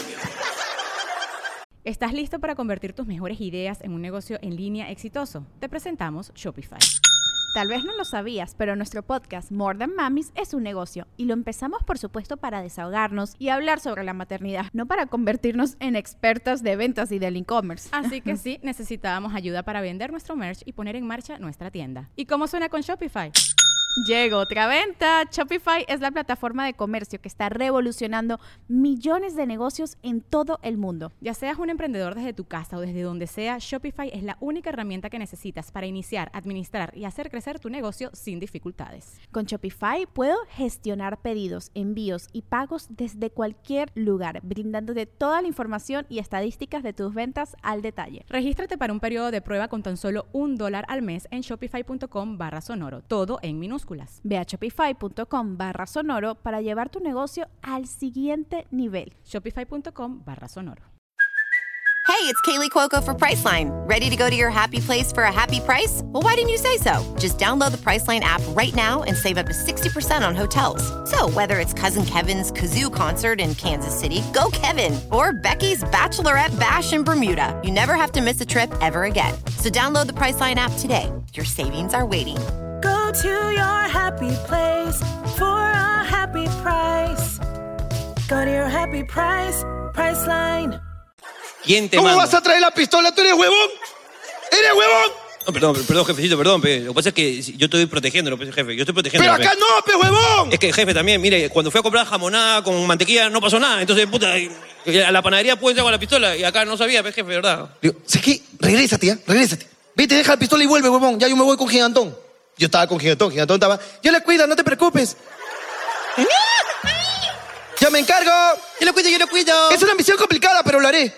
¿Estás listo para convertir tus mejores ideas en un negocio en línea exitoso? Te presentamos Shopify. Tal vez no lo sabías, pero nuestro podcast More Than Mamis es un negocio y lo empezamos por supuesto para desahogarnos y hablar sobre la maternidad, no para convertirnos en expertas de ventas y del e-commerce. Así que sí, necesitábamos ayuda para vender nuestro merch y poner en marcha nuestra tienda. ¿Y cómo suena con Shopify? Llegó otra venta. Shopify es la plataforma de comercio que está revolucionando millones de negocios en todo el mundo. Ya seas un emprendedor desde tu casa o desde donde sea, Shopify es la única herramienta que necesitas para iniciar, administrar y hacer crecer tu negocio sin dificultades. Con Shopify puedo gestionar pedidos, envíos y pagos desde cualquier lugar, brindándote toda la información y estadísticas de tus ventas al detalle. Regístrate para un periodo de prueba con tan solo $1 al mes en shopify.com/sonoro, todo en minúsculas. Ve a shopify.com/sonoro para llevar tu negocio al siguiente nivel. Shopify.com/sonoro. Hey, it's Kaylee Cuoco for Priceline. Ready to go to your happy place for a happy price? Well, why didn't you say so? Just download the Priceline app right now and save up to 60% on hotels. So whether it's Cousin Kevin's Kazoo Concert in Kansas City, go Kevin, or Becky's Bachelorette Bash in Bermuda, you never have to miss a trip ever again. So download the Priceline app today. Your savings are waiting. Go to your happy place for a happy price. Go to your happy price, Priceline. ¿Quién te ¿Cómo manda? vas a traer la pistola? ¿Tú eres huevón? ¿Eres huevón? No, perdón, jefecito, perdón, pe. Lo que pasa es que yo estoy protegiéndolo, pe, jefe. Yo estoy protegiéndolo. ¡Pero acá no, pe, huevón! Es que, jefe, también, mire, cuando fui a comprar jamonada con mantequilla no pasó nada. Entonces, puta, a la panadería puedo entrar con la pistola y acá no sabía, pe, jefe, ¿verdad? Digo, ¿sabes qué? Regrésate, ¿ya? Regrésate. Vete, deja la pistola y vuelve, huevón. Ya yo me voy con Gigantón. Yo estaba con Gigantón. Gigantón estaba, yo le cuido, no te preocupes. ¡Ya me encargo! Yo lo cuido. Es una misión complicada, pero lo haré.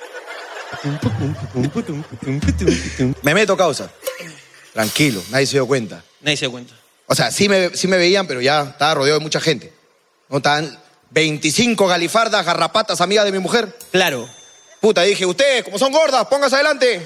Me meto, causa. Tranquilo, nadie se dio cuenta. Nadie se dio cuenta. O sea, sí me veían, pero ya estaba rodeado de mucha gente. No estaban 25 galifardas, garrapatas, amigas de mi mujer. Claro. Puta, dije, ustedes, como son gordas, pónganse adelante.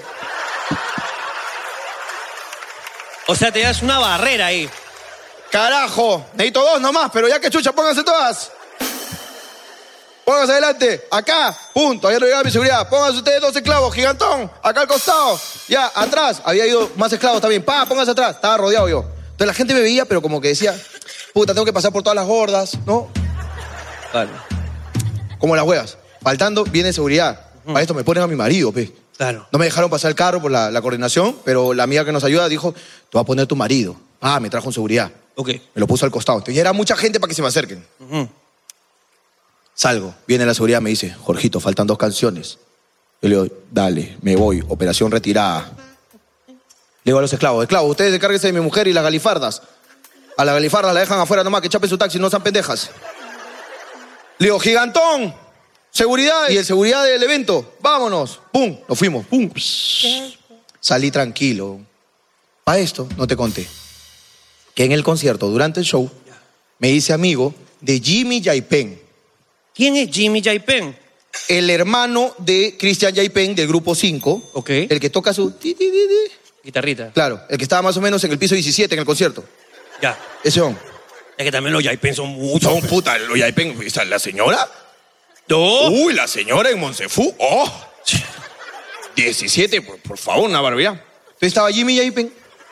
O sea, te das una barrera ahí. Carajo, necesito 2 nomás, pero ya que chucha, pónganse todas. Pónganse adelante, acá, punto, ya no llegaba mi seguridad. Pónganse ustedes 2 esclavos, Gigantón, acá al costado. Ya, atrás, había ido más esclavos también. Pónganse atrás, estaba rodeado yo. Entonces la gente me veía, pero como que decía, puta, tengo que pasar por todas las gordas, ¿no? Claro. Como las huevas. Faltando, viene seguridad. Para esto me ponen a mi marido, pe. Claro. No me dejaron pasar el carro por la coordinación, pero la amiga que nos ayuda dijo, te voy a poner tu marido. Ah, me trajo en seguridad. Ok. Me lo puso al costado. Entonces ya era mucha gente para que se me acerquen. Salgo, viene la seguridad, me dice, Jorgito, faltan 2 canciones. Yo le digo, dale, me voy, operación retirada. Le digo a los esclavos, ustedes descárguense de mi mujer y las galifardas. A las galifardas la dejan afuera nomás, que chapen su taxi, no sean pendejas. Le digo, gigantón, seguridad y el seguridad del evento, vámonos. Pum, nos fuimos, pum. Salí tranquilo. Para esto, no te conté, que en el concierto, durante el show, me hice amigo de Jimmy Yaipen. ¿Quién es Jimmy Yaipen? El hermano de Cristian Yaipen del grupo 5. Ok. El que toca su... Guitarrita. Claro, el que estaba más o menos en el piso 17 en el concierto. Ya. Ese hombre. Es que también los Yaipen son muchos. Son puta, los Yaipen. ¿La señora? ¿No? Uy, la señora en Monsefú. ¡Oh! 17, por favor, una barbaridad. Entonces estaba Jimmy Yaipen.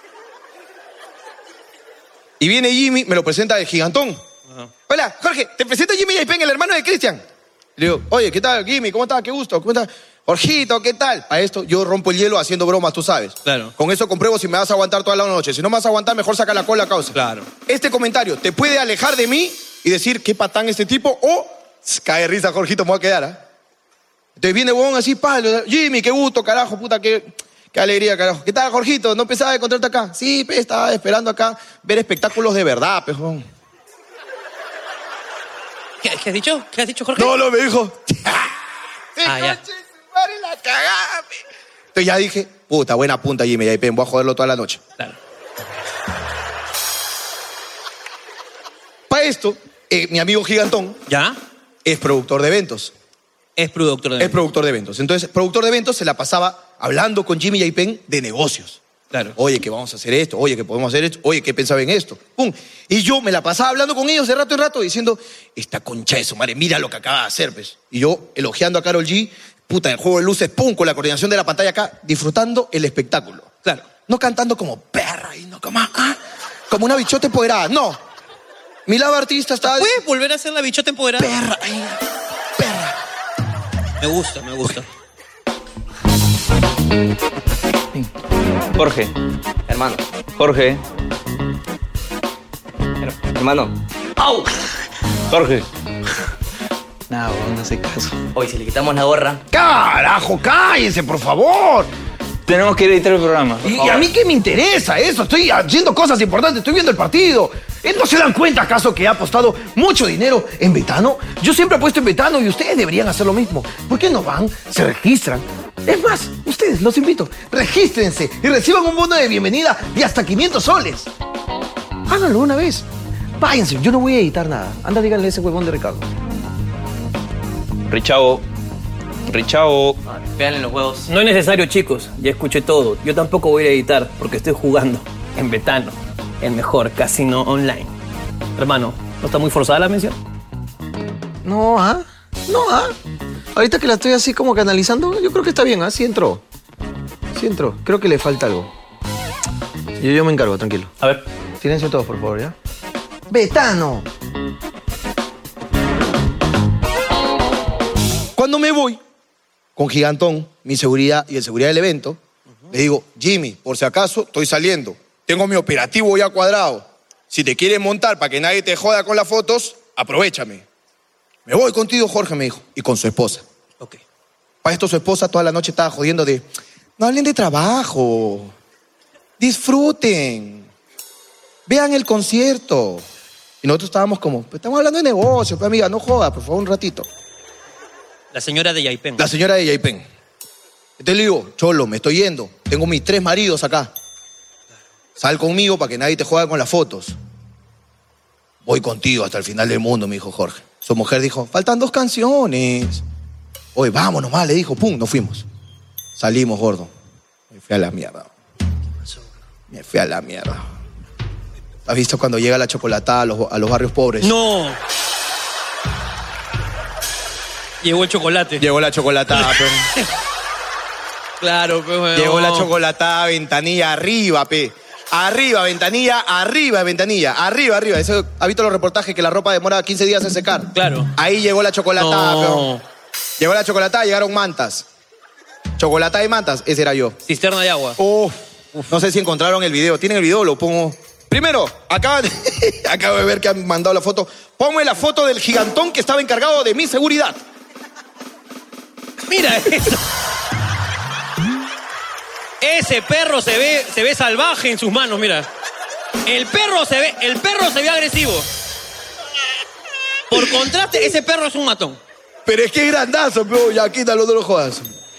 Y viene Jimmy, me lo presenta el gigantón. Hola, Jorge, te presento a Jimmy Yaipen, el hermano de Cristian. Le digo, oye, ¿qué tal, Jimmy? ¿Cómo estás? Qué gusto. ¿Cómo estás? Jorgito, ¿qué tal? A esto yo rompo el hielo haciendo bromas, tú sabes. Claro. Con eso compruebo si me vas a aguantar toda la noche. Si no me vas a aguantar, mejor saca la cola a causa. Claro. Este comentario te puede alejar de mí y decir, qué patán este tipo, o cae risa, Jorgito, me voy a quedar, ¿ah? Entonces viene huevón así, palo. Jimmy, qué gusto, carajo, puta, qué alegría, carajo. ¿Qué tal, Jorgito? ¿No pensaba encontrarte acá? Sí, estaba esperando acá ver espectáculos de verdad, pejón. ¿Qué has dicho? ¿Qué has dicho, Jorge? No, me dijo. Ya. La cagada, entonces ya dije, puta, buena punta, Jimmy Yaipen, voy a joderlo toda la noche. Claro. Para esto, mi amigo gigantón. ¿Ya? Es productor de eventos. Es productor de eventos. Es productor de eventos. Entonces, productor de eventos se la pasaba hablando con Jimmy Yaipen de negocios. Claro. Oye, que vamos a hacer esto. Oye, que podemos hacer esto. Oye, ¿qué pensaba en esto? Pum. Y yo me la pasaba hablando con ellos de rato en rato diciendo, esta concha de su madre, mira lo que acaba de hacer, pues. Y yo elogiando a Karol G, puta, el juego de luces, pum, con la coordinación de la pantalla acá, disfrutando el espectáculo. Claro. No cantando como perra y no como una bichota empoderada. No. Mi lado artista está... ¿Puedes volver a hacer la bichota empoderada? Perra. Me gusta. Jorge, hermano. Jorge. Hermano. ¡Au! Jorge. No hace caso. Hoy si le quitamos la gorra. ¡Carajo, cállense, por favor! Tenemos que ir a editar el programa. ¿Y a mí qué me interesa eso? Estoy haciendo cosas importantes, estoy viendo el partido. ¿No se dan cuenta acaso que he apostado mucho dinero en Betano? Yo siempre apuesto en Betano y ustedes deberían hacer lo mismo. ¿Por qué no van, se registran? Es más, ustedes, los invito, regístrense y reciban un bono de bienvenida de hasta 500 soles. Háganlo una vez. Váyanse, yo no voy a editar nada. Anda, díganle a ese huevón de Ricardo. Richao. Véanle los huevos. No es necesario, chicos. Ya escuché todo. Yo tampoco voy a editar porque estoy jugando en Betano, el mejor casino online. Hermano, ¿no está muy forzada la mención? No, Ahorita que la estoy así como canalizando, yo creo que está bien, ¿ah? Sí entró. Creo que le falta algo. Yo me encargo, tranquilo. A ver. Silencio todos, por favor, ¿ya? ¡Betano! Cuando me voy con Gigantón, mi seguridad y el seguridad del evento, le digo, Jimmy, por si acaso, estoy saliendo. Tengo mi operativo ya cuadrado. Si te quieres montar para que nadie te joda con las fotos, aprovéchame. Me voy contigo, Jorge, me dijo. Y con su esposa. Ok. Para esto su esposa toda la noche estaba jodiendo de, no hablen de trabajo. Disfruten. Vean el concierto. Y nosotros estábamos como, estamos hablando de negocio, pues amiga, no joda, por favor, un ratito. La señora de Yaipen. La señora de Yaipen. Entonces le digo, cholo, me estoy yendo. Tengo mis 3 maridos acá. Sal conmigo para que nadie te joda con las fotos. Voy contigo hasta el final del mundo, me dijo Jorge. Su mujer dijo, faltan 2 canciones. Oye, vámonos más, le dijo, pum, nos fuimos. Salimos, gordo. Me fui a la mierda. ¿Has visto cuando llega la chocolatada a los barrios pobres? ¡No! Llegó el chocolate. Llegó la chocolatada, pe. Claro, pe. Llegó la chocolatada, ventanilla arriba, pe. Arriba, ventanilla. Arriba. Eso, ¿has visto los reportajes que la ropa demora 15 días en secar? Claro. Ahí llegó la chocolatada, No. pe. Llegó la chocolatada, llegaron mantas. Chocolatada y mantas, ese era yo. Cisterna de agua. No sé si encontraron el video. ¿Tienen el video? Lo pongo Primero, acabo de ver que han mandado la foto. Ponme la foto del gigantón que estaba encargado de mi seguridad. Mira eso. Ese perro se ve salvaje en sus manos, mira. El perro se ve agresivo. Por contraste, ese perro es un matón. Pero es que es grandazo, pero ya quítalo, no lo jodas.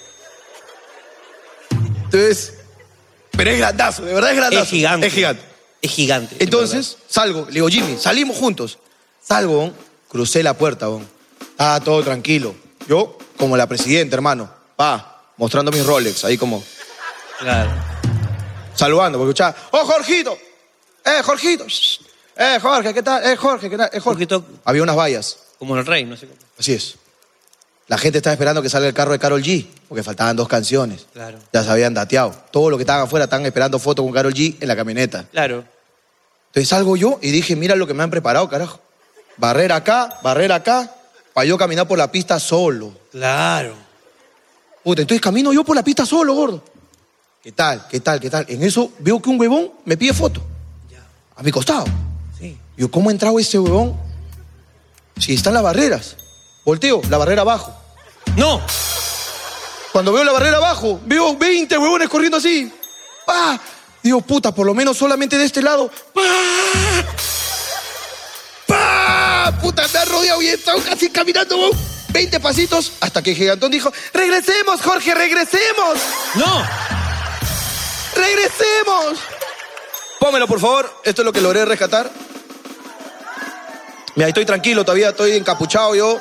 Entonces, pero es grandazo, de verdad es grandazo. Es gigante. Es gigante. Es gigante. Entonces, salgo, le digo, Jimmy, salimos juntos. Salgo, ¿bon? Crucé la puerta, ¿bon? Estaba todo tranquilo. Yo, como la presidenta, hermano, mostrando mis Rolex, ahí como... Claro. Saludando, porque escuchaba, ¡oh, Jorgito! Jorgito! Jorge, ¿qué tal? Jorge, ¿qué tal? Jorge. Había unas vallas. Como el rey, no sé cómo. Así es. La gente estaba esperando que salga el carro de Karol G, porque faltaban 2 canciones. Claro. Ya se habían dateado. Todo lo que estaban afuera estaban esperando fotos con Karol G en la camioneta. Claro. Entonces salgo yo y dije, mira lo que me han preparado, carajo. Barrera acá, para yo caminar por la pista solo. Claro. Puta, entonces camino yo por la pista solo, gordo. ¿Qué tal? En eso veo que un huevón me pide foto. Ya. A mi costado. Sí. Yo, ¿cómo ha entrado ese huevón? Si están las barreras. Volteo, la barrera abajo. ¡No! Cuando veo la barrera abajo, veo 20 huevones corriendo así. ¡Pah! Digo, puta, por lo menos solamente de este lado. ¡Pah! ¡Pah! Puta, me ha rodeado y he estado casi caminando 20 pasitos hasta que el gigantón dijo, ¡regresemos, Jorge, regresemos! ¡No! ¡Regresemos! Pónmelo, por favor. Esto es lo que logré rescatar. Mira, estoy tranquilo, todavía estoy encapuchado yo.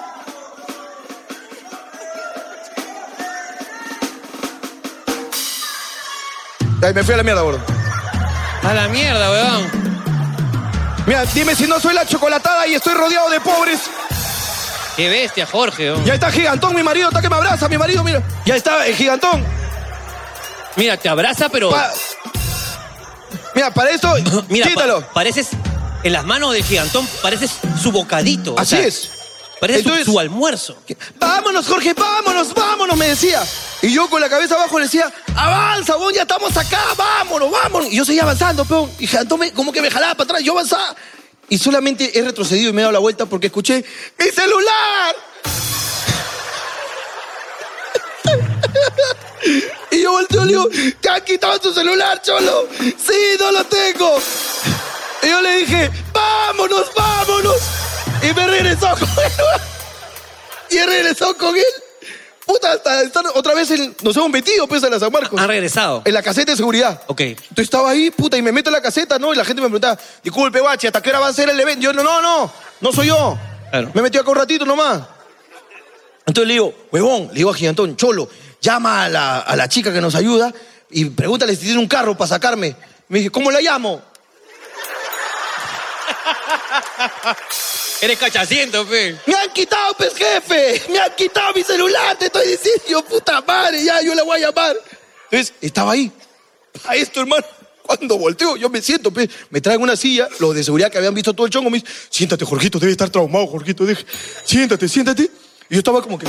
Ay, me fui a la mierda, gordo. A la mierda, weón. Mira, dime si no soy la chocolatada y estoy rodeado de pobres. Qué bestia, Jorge. Weón. Ya está Gigantón, mi marido, está que me abraza, mi marido, mira. Ya está el Gigantón. Mira, te abraza, pero... Mira, para esto, mira, quítalo. Pareces, en las manos del Gigantón, pareces su bocadito. Así es. Parece Entonces, su almuerzo. Vámonos, Jorge, vámonos, me decía. Y yo con la cabeza abajo le decía, avanza, vos, ya estamos acá, vámonos. Y yo seguía avanzando, peón. Y Gigantón como que me jalaba para atrás, yo avanzaba. Y solamente he retrocedido y me he dado la vuelta porque escuché, ¡mi celular! Y yo volteo y le digo, ¿te han quitado tu celular, cholo? Sí, no lo tengo. Y yo le dije, vámonos. Y me regresó con él. Puta, hasta estar otra vez nos hemos metido, pues, en la San Marcos. ¿Han regresado? En la caseta de seguridad. Ok. Entonces estaba ahí, puta, y me meto en la caseta, ¿no? Y la gente me preguntaba, disculpe, guachi, ¿hasta qué hora va a ser el evento? Yo, no soy yo. Claro. Me metí acá un ratito nomás. Entonces le digo, huevón, le digo a Gigantón, cholo, llama a la chica que nos ayuda y pregúntale si tiene un carro para sacarme. Me dije, ¿cómo la llamo? Eres cachaciento, pe. Me han quitado, pues, jefe. Me han quitado mi celular, te estoy diciendo. Yo, puta madre, ya, yo la voy a llamar. Entonces, estaba ahí. A esto, hermano. Cuando volteo, yo me siento, pues, me traen una silla. Los de seguridad que habían visto todo el chongo me dicen, siéntate, Jorgito, debe estar traumado, Jorgito. Siéntate. Y yo estaba como que...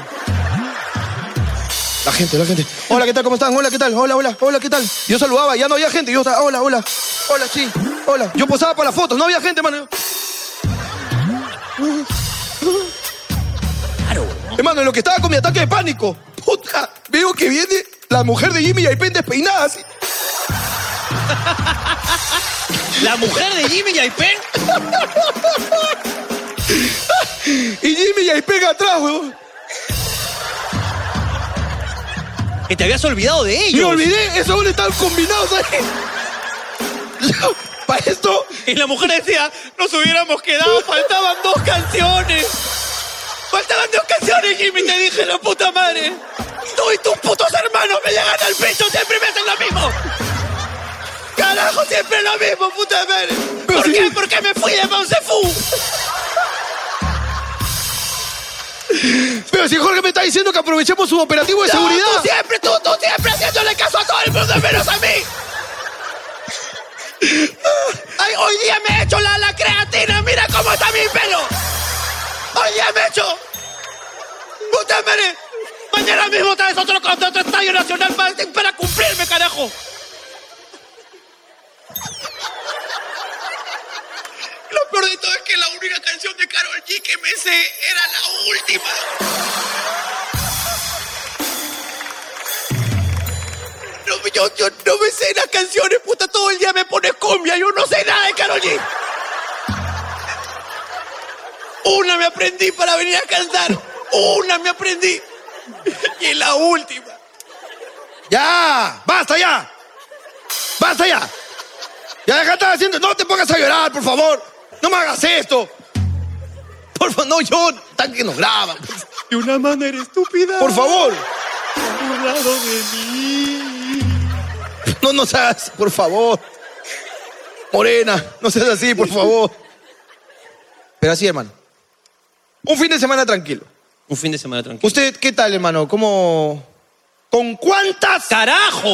La gente. Hola, ¿qué tal? ¿Cómo están? Hola, ¿qué tal? Hola, ¿qué tal? Yo saludaba, ya no había gente. Yo estaba, hola, sí, hola. Yo posaba para las fotos, no había gente, mano. Claro. Hermano, en lo que estaba con mi ataque de pánico, puta, veo que viene la mujer de Jimmy Yaipen despeinada así. ¿La mujer de Jimmy Yaipen? Y Jimmy Yaipen atrás, weón. Que te habías olvidado de ellos. Me olvidé, esos hombres estaban combinados ahí. Para esto... Y la mujer decía, nos hubiéramos quedado, faltaban 2 canciones. Faltaban 2 canciones, Jimmy, te dije, la puta madre. Tú y tus putos hermanos me llegan al pecho, siempre me hacen lo mismo. Carajo, siempre lo mismo, puta madre. ¿Por qué? Porque me fui de Monsefú. Pero si Jorge me está diciendo que aprovechemos su operativo de seguridad. Tú siempre haciéndole caso a todo el mundo, menos a mí. Ay, hoy día me he hecho la creatina, mira cómo está mi pelo. Hoy día me he hecho. Puta madre. Mañana mismo traes otro estadio nacional para cumplirme, carajo. lo peor de todo es que la única canción de Karol G que me sé era la última. Yo no me sé las canciones, puta, todo el día me pones cumbia, yo no sé nada de Karol G. Una me aprendí para venir a cantar, una me aprendí. Y es la última. ¡Ya! ¡Basta ya! ¡Basta ya! Ya deja de estar haciendo... No te pongas a llorar, por favor. No me hagas esto. Por favor, no, yo... Tan que nos graban. De una manera estúpida. Por favor. Burlado de mí. No nos hagas, por favor. Morena, no seas así, por favor. Pero así, hermano. Un fin de semana tranquilo. Un fin de semana tranquilo. ¿Usted qué tal, hermano? ¿Cómo...? ¿Con cuántas? ¡Carajo!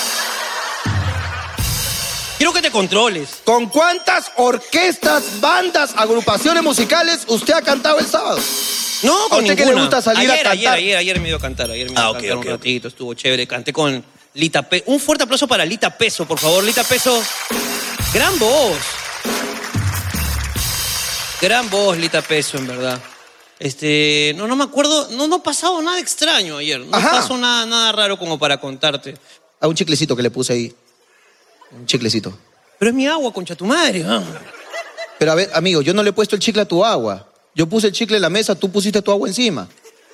Quiero que te controles. ¿Con cuántas orquestas, bandas, agrupaciones musicales usted ha cantado el sábado? No, con ¿A usted ninguna. que le gusta salir a cantar? Ayer me iba a cantar. Ayer me iba a cantar un ratito, estuvo chévere. Canté con Lita Peso. Un fuerte aplauso para Lita Peso, por favor. Lita Peso. Gran voz. Gran voz, Lita Peso, en verdad. No me acuerdo. No ha pasado nada extraño ayer. No pasó nada raro como para contarte. A un chiclecito que le puse ahí. Un chiclecito. Pero es mi agua, concha tu madre. Pero a ver, amigo, yo no le he puesto el chicle a tu agua. Yo puse el chicle en la mesa, tú pusiste tu agua encima.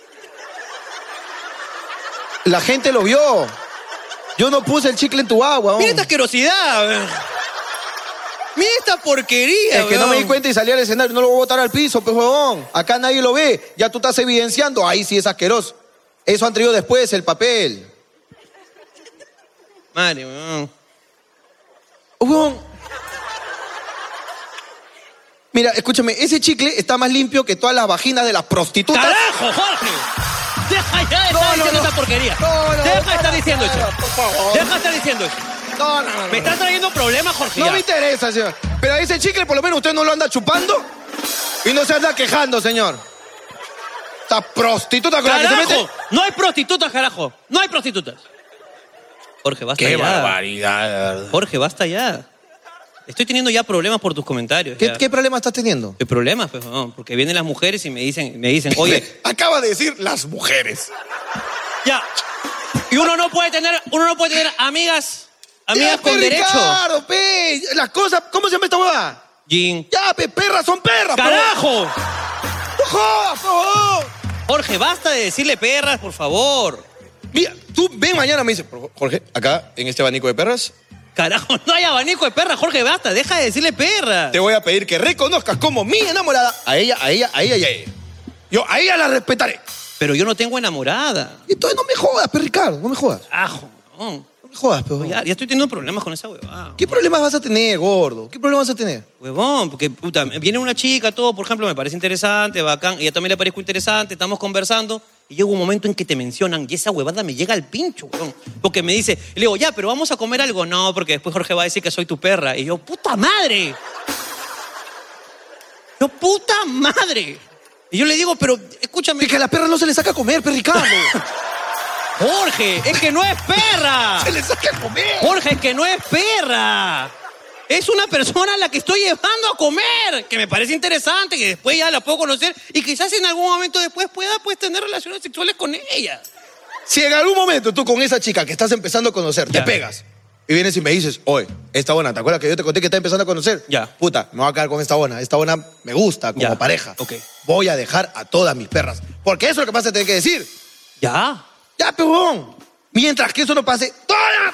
La gente lo vio. Yo no puse el chicle en tu agua. Mira esta asquerosidad. Mira esta porquería. Es que no me di cuenta y salí al escenario. No lo voy a botar al piso, pues, huevón. Acá nadie lo ve. Ya tú estás evidenciando. Ahí sí es asqueroso. Eso han traído después, el papel. Madre, huevón. Huevón. Mira, escúchame. Ese chicle está más limpio que todas las vaginas de las prostitutas. ¡Carajo, Jorge! Deja ya de estar diciendo esta porquería. Deja de estar diciendo eso. Deja de estar diciendo eso. No. Me estás trayendo problemas, Jorge. No me interesa, señor. Pero ese chicle, por lo menos, usted no lo anda chupando y no se anda quejando, señor. Esta prostituta con la que se mete. No hay prostitutas, carajo. No hay prostitutas. Jorge, basta ya. Qué barbaridad, de verdad. Jorge, basta ya. Estoy teniendo ya problemas por tus comentarios. ¿Qué problemas estás teniendo? ¿Qué problemas? Pues, no, porque vienen las mujeres y me dicen, oye. Acaba de decir las mujeres. Ya. Y uno no puede tener amigas con derecho. Ricardo, pe. Las cosas, ¿cómo se llama esta huevada? Jean. Ya, pe, perras son perras. ¡Carajo! ¡No jodas, por favor! Jorge, basta de decirle perras, por favor. Mira, tú ven mañana, me dices, Jorge, acá, en este abanico de perras. Carajo, no hay abanico de perras, Jorge, basta, deja de decirle perra. Te voy a pedir que reconozcas como mi enamorada a ella y a ella. Yo a ella la respetaré. Pero yo no tengo enamorada. Entonces no me jodas, pe, Ricardo, no me jodas. No me jodas, pe. Ya estoy teniendo problemas con esa huevada. ¿Qué problemas vas a tener, gordo? ¿Qué problemas vas a tener? Huevón, porque, puta, viene una chica, todo, por ejemplo, me parece interesante, bacán, ella también le parezco interesante, estamos conversando, y llega un momento en que te mencionan, y esa huevada me llega al pincho, huevón. Porque me dice, le digo, ya, pero vamos a comer algo. No, porque después Jorge va a decir que soy tu perra. Y yo, ¡puta madre! ¡puta madre! Y yo le digo, pero, escúchame. Es que a la perra no se le saca a comer, pe, Ricardo. Jorge, es que no es perra. Se le saca a comer. Jorge, es que no es perra. Es una persona a la que estoy llevando a comer, que me parece interesante, que después ya la puedo conocer y quizás en algún momento después pueda tener relaciones sexuales con ella. Si en algún momento tú con esa chica que estás empezando a conocer, te pegas y vienes y me dices, oye, esta buena, ¿te acuerdas que yo te conté que estás empezando a conocer? Ya. Puta, me voy a quedar con esta buena me gusta como pareja. Ok. Voy a dejar a todas mis perras, porque eso es lo que vas a tener que decir. Ya. Ya, pebón. Mientras que eso no pase, ¡todas!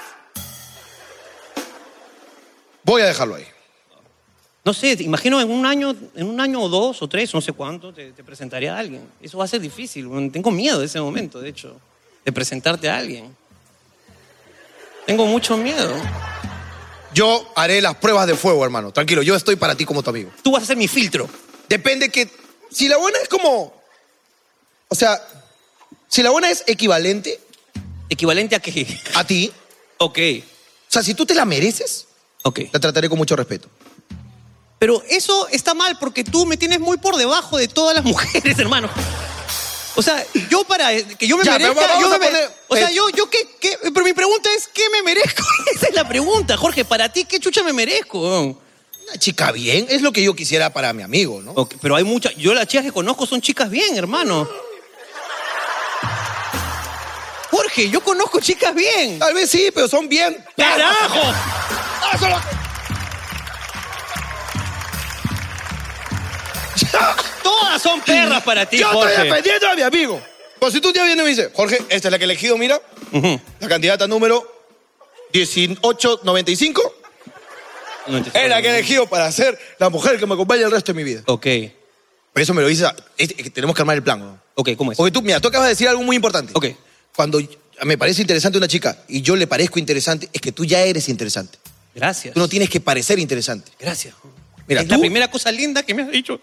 Voy a dejarlo ahí. No sé, imagino en un año o 2 o 3, no sé cuánto, te presentaría a alguien. Eso va a ser difícil. Tengo miedo de ese momento, de hecho, de presentarte a alguien. Tengo mucho miedo. Yo haré las pruebas de fuego, hermano. Tranquilo, yo estoy para ti como tu amigo. Tú vas a ser mi filtro. Depende que... Si la buena es como... O sea, si la buena es equivalente... ¿Equivalente a qué? A ti. Ok. O sea, si tú te la mereces... Ok. La trataré con mucho respeto. Pero eso está mal porque tú me tienes muy por debajo de todas las mujeres, hermano. O sea, yo para que yo me merezca... Pero mi pregunta es, ¿qué me merezco? Esa es la pregunta, Jorge. Para ti, ¿qué chucha me merezco? Una chica bien, es lo que yo quisiera para mi amigo, ¿no? Ok, pero hay muchas... Yo las chicas que conozco son chicas bien, hermano. Jorge, yo conozco chicas bien. Tal vez sí, pero son bien... ¡Carajo! Todas son perras para ti, Yo Jorge. estoy defendiendo a mi amigo. Pues si tú un día vienes y me dices, Jorge, esta es la que he elegido, mira. La candidata número 1895. Es la que he elegido para ser la mujer que me acompaña el resto de mi vida. Ok. Por eso me lo dices, tenemos que armar el plan, ¿no? Ok, ¿cómo es? Porque tú, mira, tú acabas de decir algo muy importante. Ok. Cuando me parece interesante una chica y yo le parezco interesante, es que tú ya eres interesante. Gracias. Tú no tienes que parecer interesante. Gracias. Mira, es la primera cosa linda que me has dicho.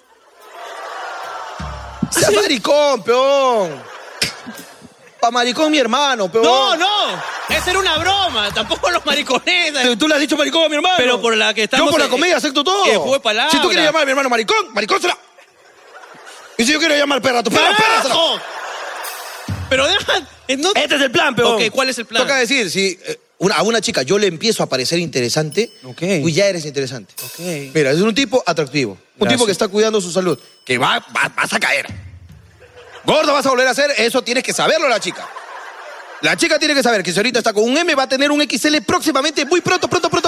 ¡Sea maricón, peón! Pa' maricón mi hermano, peón. No. Esa era una broma. Tampoco los maricones. Tú le has dicho maricón a mi hermano. Pero por la que estamos... Yo por la comedia acepto todo. Juego de palabras. Si tú quieres llamar a mi hermano maricón, maricón será. Y si yo quiero llamar perra a tu perra, perra será. Pero deja... No... Este es el plan, peón. Ok, ¿cuál es el plan? Toca decir, si a una chica yo le empiezo a parecer interesante, tú ya eres interesante. Ok. Mira, es un tipo atractivo. Un tipo que está cuidando su salud. Que vas a caer. Gordo vas a volver a hacer, eso tienes que saberlo la chica. La chica tiene que saber que si ahorita está con un M, va a tener un XL próximamente, muy pronto.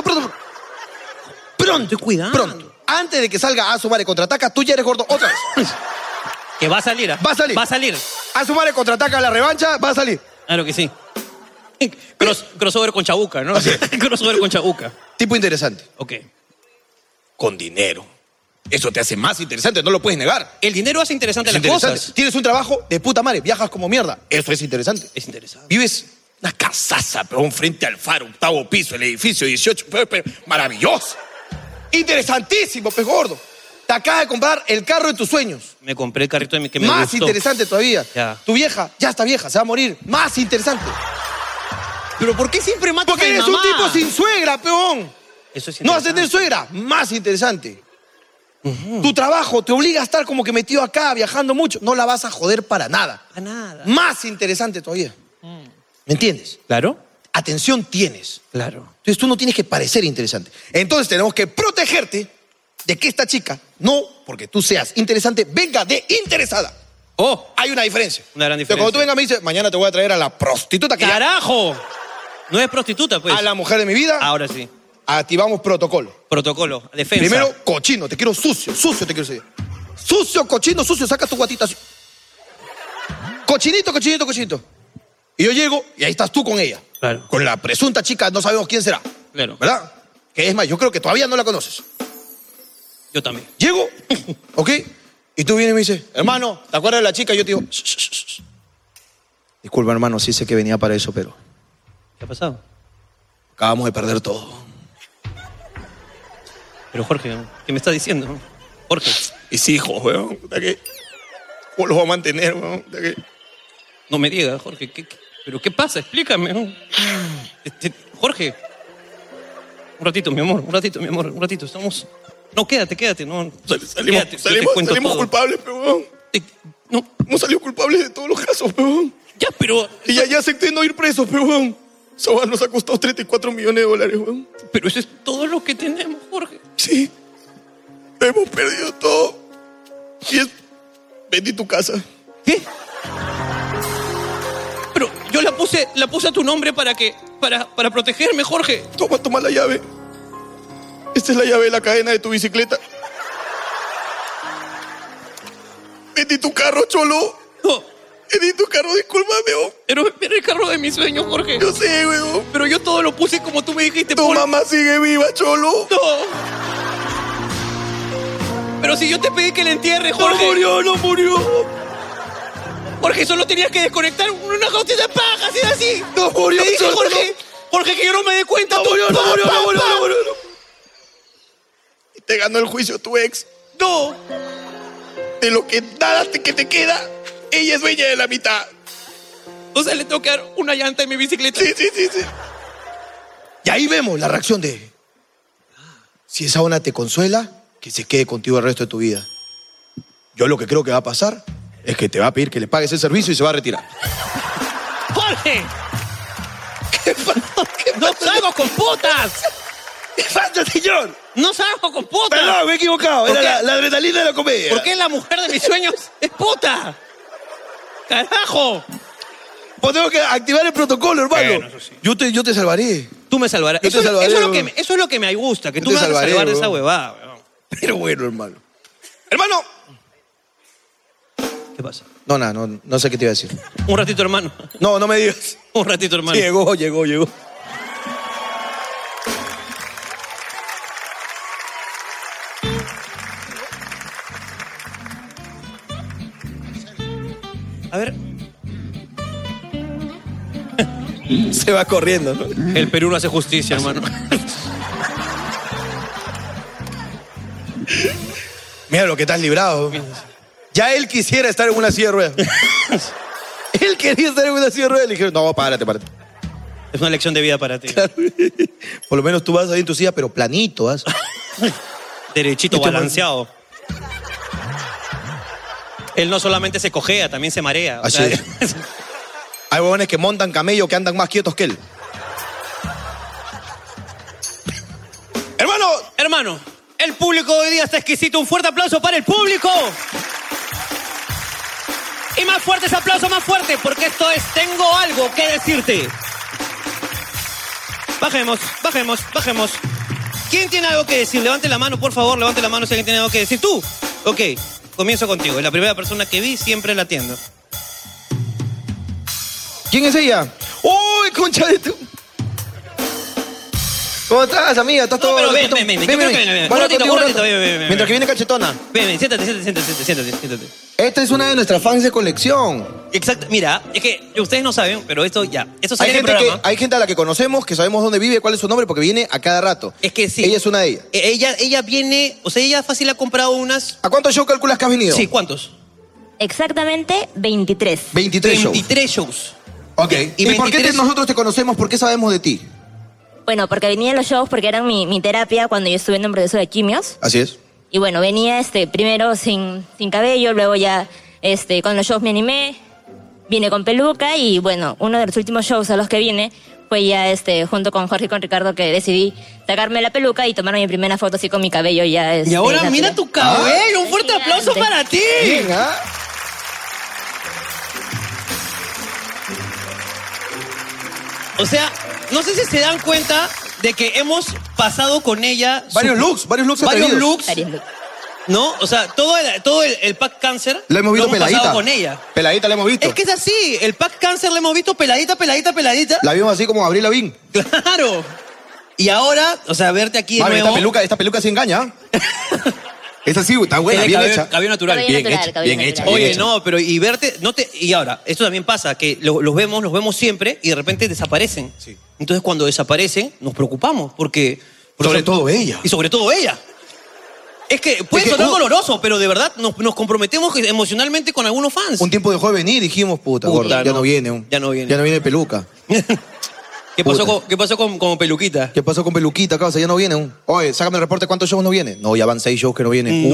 Estoy cuidando. Pronto. Antes de que salga a su madre contraataca, tú ya eres gordo otra vez. Que va a salir, ¿ah? Va a salir. Va a salir. A su madre contraataca la revancha, va a salir. Claro que sí. Crossover con Chabuca, ¿no? Crossover con Chabuca. Tipo interesante. Ok. Con dinero. Eso te hace más interesante, no lo puedes negar. El dinero hace interesante las cosas. Tienes un trabajo de puta madre, viajas como mierda. Eso es interesante. Es interesante. Vives una casaza, pero frente al faro, 8º piso, el edificio 18, pero maravilloso. Interesantísimo, pez gordo. Te acabas de comprar el carro de tus sueños. Me compré el carrito que me Más gustó. interesante todavía. Ya. Tu vieja ya está vieja, se va a morir. Más interesante. ¿Pero por qué siempre matas Porque a mi eres mamá? un tipo sin suegra, peón. Eso es No vas interesante. a tener suegra. Más interesante. Tu trabajo te obliga a estar como que metido acá, viajando mucho. No la vas a joder para nada. A nada. Más interesante todavía. ¿Me entiendes? Claro. Atención tienes. Claro. Entonces tú no tienes que parecer interesante. Entonces tenemos que protegerte de que esta chica, no porque tú seas interesante, venga de interesada. Oh. Hay una diferencia. Una gran Pero diferencia. cuando tú vengas me dices, mañana te voy a traer a la prostituta que ya- ¡Carajo! No es prostituta, pues. a la mujer de mi vida, Ahora sí. activamos protocolo. Protocolo. Defensa. Primero, cochino, te quiero sucio te quiero seguir. Sucio, cochino, sucio, saca tu guatita así. Cochinito. Y yo llego y ahí estás tú con ella. Claro. Con la presunta chica, no sabemos quién será. Claro. ¿Verdad? Que es más, yo creo que todavía no la conoces. Yo también. Llego, ¿ok? Y tú vienes y me dices, hermano, ¿te acuerdas de la chica? Y yo te digo, shh. Disculpa, hermano, sí sé que venía para eso, pero ¿Qué ha pasado? acabamos de perder todo. Pero Jorge, ¿qué me estás diciendo? Jorge. Mis hijos, weón. ¿Cómo los voy a mantener, weón? No me digas, Jorge. ¿Pero qué pasa? Explícame. ¿No? Jorge. Un ratito, mi amor. Un ratito. Estamos... No, quédate. No, Salimos todo. culpables, weón. No. Hemos salido culpables de todos los casos, weón. Ya, pero... Y ya acepté no ir presos, weón. Eso nos ha costado $34 millones, weón. Pero eso es todo lo que tenemos, Jorge. Sí. Hemos perdido todo. Y vendí tu casa. ¿Qué? Pero yo la puse a tu nombre para protegerme, Jorge. Toma la llave. Esta es la llave de la cadena de tu bicicleta. Vendí tu carro, cholo. No. Vendí tu carro, discúlpame, weón. Pero era el carro de mis sueños, Jorge. Yo sé, weón. Pero yo todo lo puse como tú me dijiste. Tu mamá sigue viva, cholo. No. Pero si yo te pedí que la entierre, Jorge. No murió. Jorge, solo tenías que desconectar una gotita de paja, así así. No murió, Te dije, cholo, Jorge, que yo no me dé cuenta. No murió. Y te ganó el juicio tu ex. No. De lo que nada que te queda, ella es dueña de la mitad. O sea, le tengo que dar una llanta en mi bicicleta. Sí. Y ahí vemos la reacción de él. Si esa ona te consuela, que se quede contigo el resto de tu vida. Yo lo que creo que va a pasar es que te va a pedir que le pagues el servicio y se va a retirar. ¡Jorge! ¡No salgo con putas! ¿Qué pasa, señor? No salgo con puta. Perdón, me he equivocado. ¿Por Era qué? la adrenalina de la comedia. ¿Por qué la mujer de mis sueños es puta? ¡Carajo! Pues tengo que activar el protocolo, hermano. Bueno, eso sí. Yo te salvaré. Tú me salvarás. Yo te salvaré, eso weón. es lo que me gusta, que Yo tú te me vas a salvaré, salvar de weón. esa huevada. Weón. Pero bueno, hermano. ¡Hermano! ¿Qué pasa? No, nada, no sé qué te iba a decir. Un ratito, hermano. No me digas. Un ratito, hermano. Sí, llegó. A ver. Se va corriendo, ¿no? El Perú no hace justicia, hermano. Mira lo que estás librado. Ya él quisiera estar en una silla de ruedas. Él quería estar en una silla de ruedas. Le dijeron, no, párate. Es una lección de vida para ti. Claro. Por lo menos tú vas ahí en tu silla, pero planito, ¿vas? Derechito, balanceado. Él no solamente se cojea, también se marea. Así es. Hay huevones que montan camello que andan más quietos que él. Hermano, el público de hoy día está exquisito. Un fuerte aplauso para el público. Y más fuerte ese aplauso, más fuerte, porque esto es Tengo Algo que Decirte. Bajemos. ¿Quién tiene algo que decir? Levante la mano, por favor, levante la mano si alguien tiene algo que decir. ¿Tú? Ok, comienzo contigo. Es la primera persona que vi, siempre la atiendo. ¿Quién es ella? ¡Uy, concha de tu! ¿Cómo estás, amiga? ¿Estás todo...? pero ven. Ven. Un ratito, ven. Mientras que viene Cachetona. Ven, siéntate. Esta es una de nuestras fans de colección. Exacto. Mira, es que ustedes no saben, pero esto sale en el programa. Hay gente a la que conocemos, que sabemos dónde vive, cuál es su nombre, porque viene a cada rato. Es que sí. Ella es una de ellas. Ella viene, o sea, ella fácil ha comprado unas... ¿A cuántos shows calculas que has venido? Sí, ¿cuántos? Exactamente 23. 23 shows. 23 shows. Ok. ¿Y por qué nosotros te conocemos? ¿Por qué sabemos de ti? Bueno, porque venía a los shows porque eran mi terapia cuando yo estuve en un proceso de quimios. Así es. Y bueno, venía primero sin cabello, luego ya con los shows me animé, vine con peluca y bueno, uno de los últimos shows a los que vine fue ya junto con Jorge y con Ricardo que decidí sacarme la peluca y tomar mi primera foto así con mi cabello ya. Y ahora natural. mira tu cabello, un fuerte aplauso para ti. Bien, ¿ah? O sea, no sé si se dan cuenta de que hemos pasado con ella... Varios looks atrevidos. ¿No? O sea, todo el pack cáncer lo hemos visto pasado peladita. con ella. Peladita la hemos visto. Es que es así, el pack cáncer lo hemos visto peladita. La vimos así como Avril Lavigne. Claro. Y ahora, o sea, verte aquí de Mami, nuevo... esta peluca sí engaña. Esa sí, está buena, Tiene bien hecha. cabello natural. Bien hecha. Oye, no, pero y verte, y ahora, esto también pasa, que los vemos siempre y de repente desaparecen. Sí. Entonces cuando desaparecen, nos preocupamos, porque... Sobre todo ella. Y sobre todo ella. Es que puede sonar doloroso, pero de verdad nos comprometemos emocionalmente con algunos fans. Un tiempo dejó de venir y dijimos, puta, gorda, ya no viene. Ya no viene. Ya no viene peluca. ¿Qué pasó con Peluquita? ¿Qué pasó con Peluquita, causa? Ya no viene aún. Oye, sácame el reporte, ¿cuántos shows no vienen? No, ya van 6 shows que no vienen.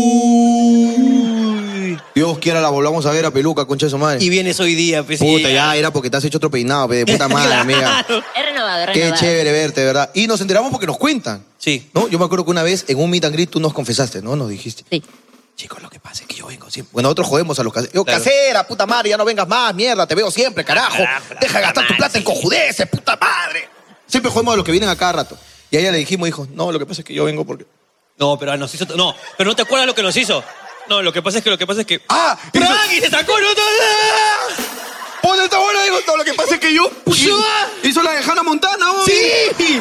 Dios quiera la volvamos a ver a Peluca, concha de su madre. Y vienes hoy día, pues. Puta, ya era porque te has hecho otro peinado, de puta madre, Claro. amiga. He renovado. Qué chévere verte, de verdad. Y nos enteramos porque nos cuentan. Sí. ¿No? Yo me acuerdo que una vez en un meet and greet tú nos confesaste, ¿no? Nos dijiste. Sí. Chicos, lo que pasa es que yo vengo siempre. Bueno, nosotros jodemos a los caseros. Yo, Claro. casera, puta madre, ya no vengas más, mierda, te veo siempre, carajo. Deja de gastar tu plata en cojudeces, puta madre. Siempre jodemos a los que vienen a cada rato. Y a ella le dijimos, dijo, no, lo que pasa es que yo vengo porque... No, pero nos hizo... No, pero no te acuerdas lo que nos hizo. No, lo que pasa es que... ¡Ah! ¡Frankie se sacó! ¡No! ¡Ponle esta buena! Digo, no, lo que pasa es que yo... Hizo la de Hannah Montana, ¿no? ¡Sí!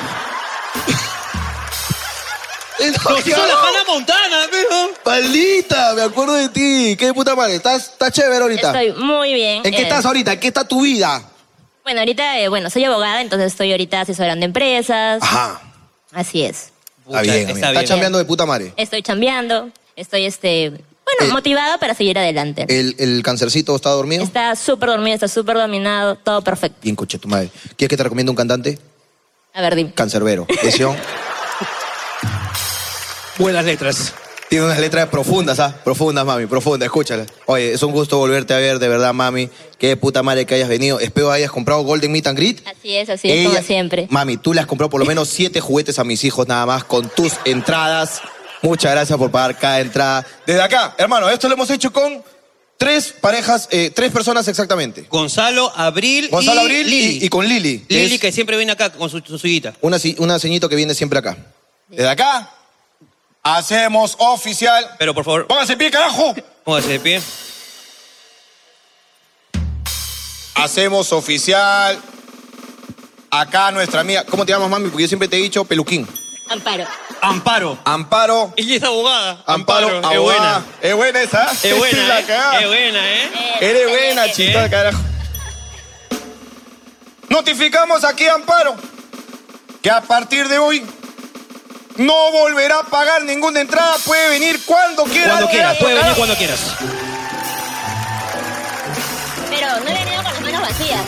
Nos hizo la Hannah Montana, pero... Maldita, me acuerdo de ti. Qué puta madre. ¿Estás chévere ahorita? Estoy muy bien. ¿En qué estás ahorita? ¿En qué está tu vida? Bueno, ahorita, soy abogada, entonces estoy ahorita asesorando empresas. Ajá. Así es. Está bien, amiga. Está chambeando de puta madre. Estoy chambeando, estoy, motivada para seguir adelante. ¿El cancercito está dormido? Está súper dormido, está súper dominado, todo perfecto. Bien, coche tu madre. ¿Quieres que te recomiende un cantante? A ver, dime. Cancerbero. Lesión. Buenas letras. Tiene unas letras profundas, ¿ah? Profundas, mami, profundas, escúchala. Oye, es un gusto volverte a ver, de verdad, mami. Qué puta madre que hayas venido. Espero hayas comprado Golden Meet and Greet. Así es, como siempre. Mami, tú le has comprado por lo menos 7 juguetes a mis hijos nada más con tus entradas. Muchas gracias por pagar cada entrada. Desde acá, hermano, esto lo hemos hecho con 3 parejas, 3 personas exactamente. Gonzalo, Abril Abril Lili. y con Lili. Lili que siempre viene acá con su hijita. Una ceñito que viene siempre acá. Desde acá, hacemos oficial. Pero por favor. Pónganse de pie, carajo. Pónganse de pie. Hacemos oficial. Acá nuestra amiga. ¿Cómo te llamas, mami? Porque yo siempre te he dicho Peluquín. Amparo. Amparo. Ella es abogada. Amparo, es abogada. buena. Es buena esa. Es buena, La cagada. Es buena, ¿eh? Eres buena, chita, carajo. Notificamos aquí a Amparo que a partir de hoy no volverá a pagar ninguna entrada. Puede venir cuando quiera. Cuando quieras, puede venir cuando quieras. Pero no he venido con las manos vacías.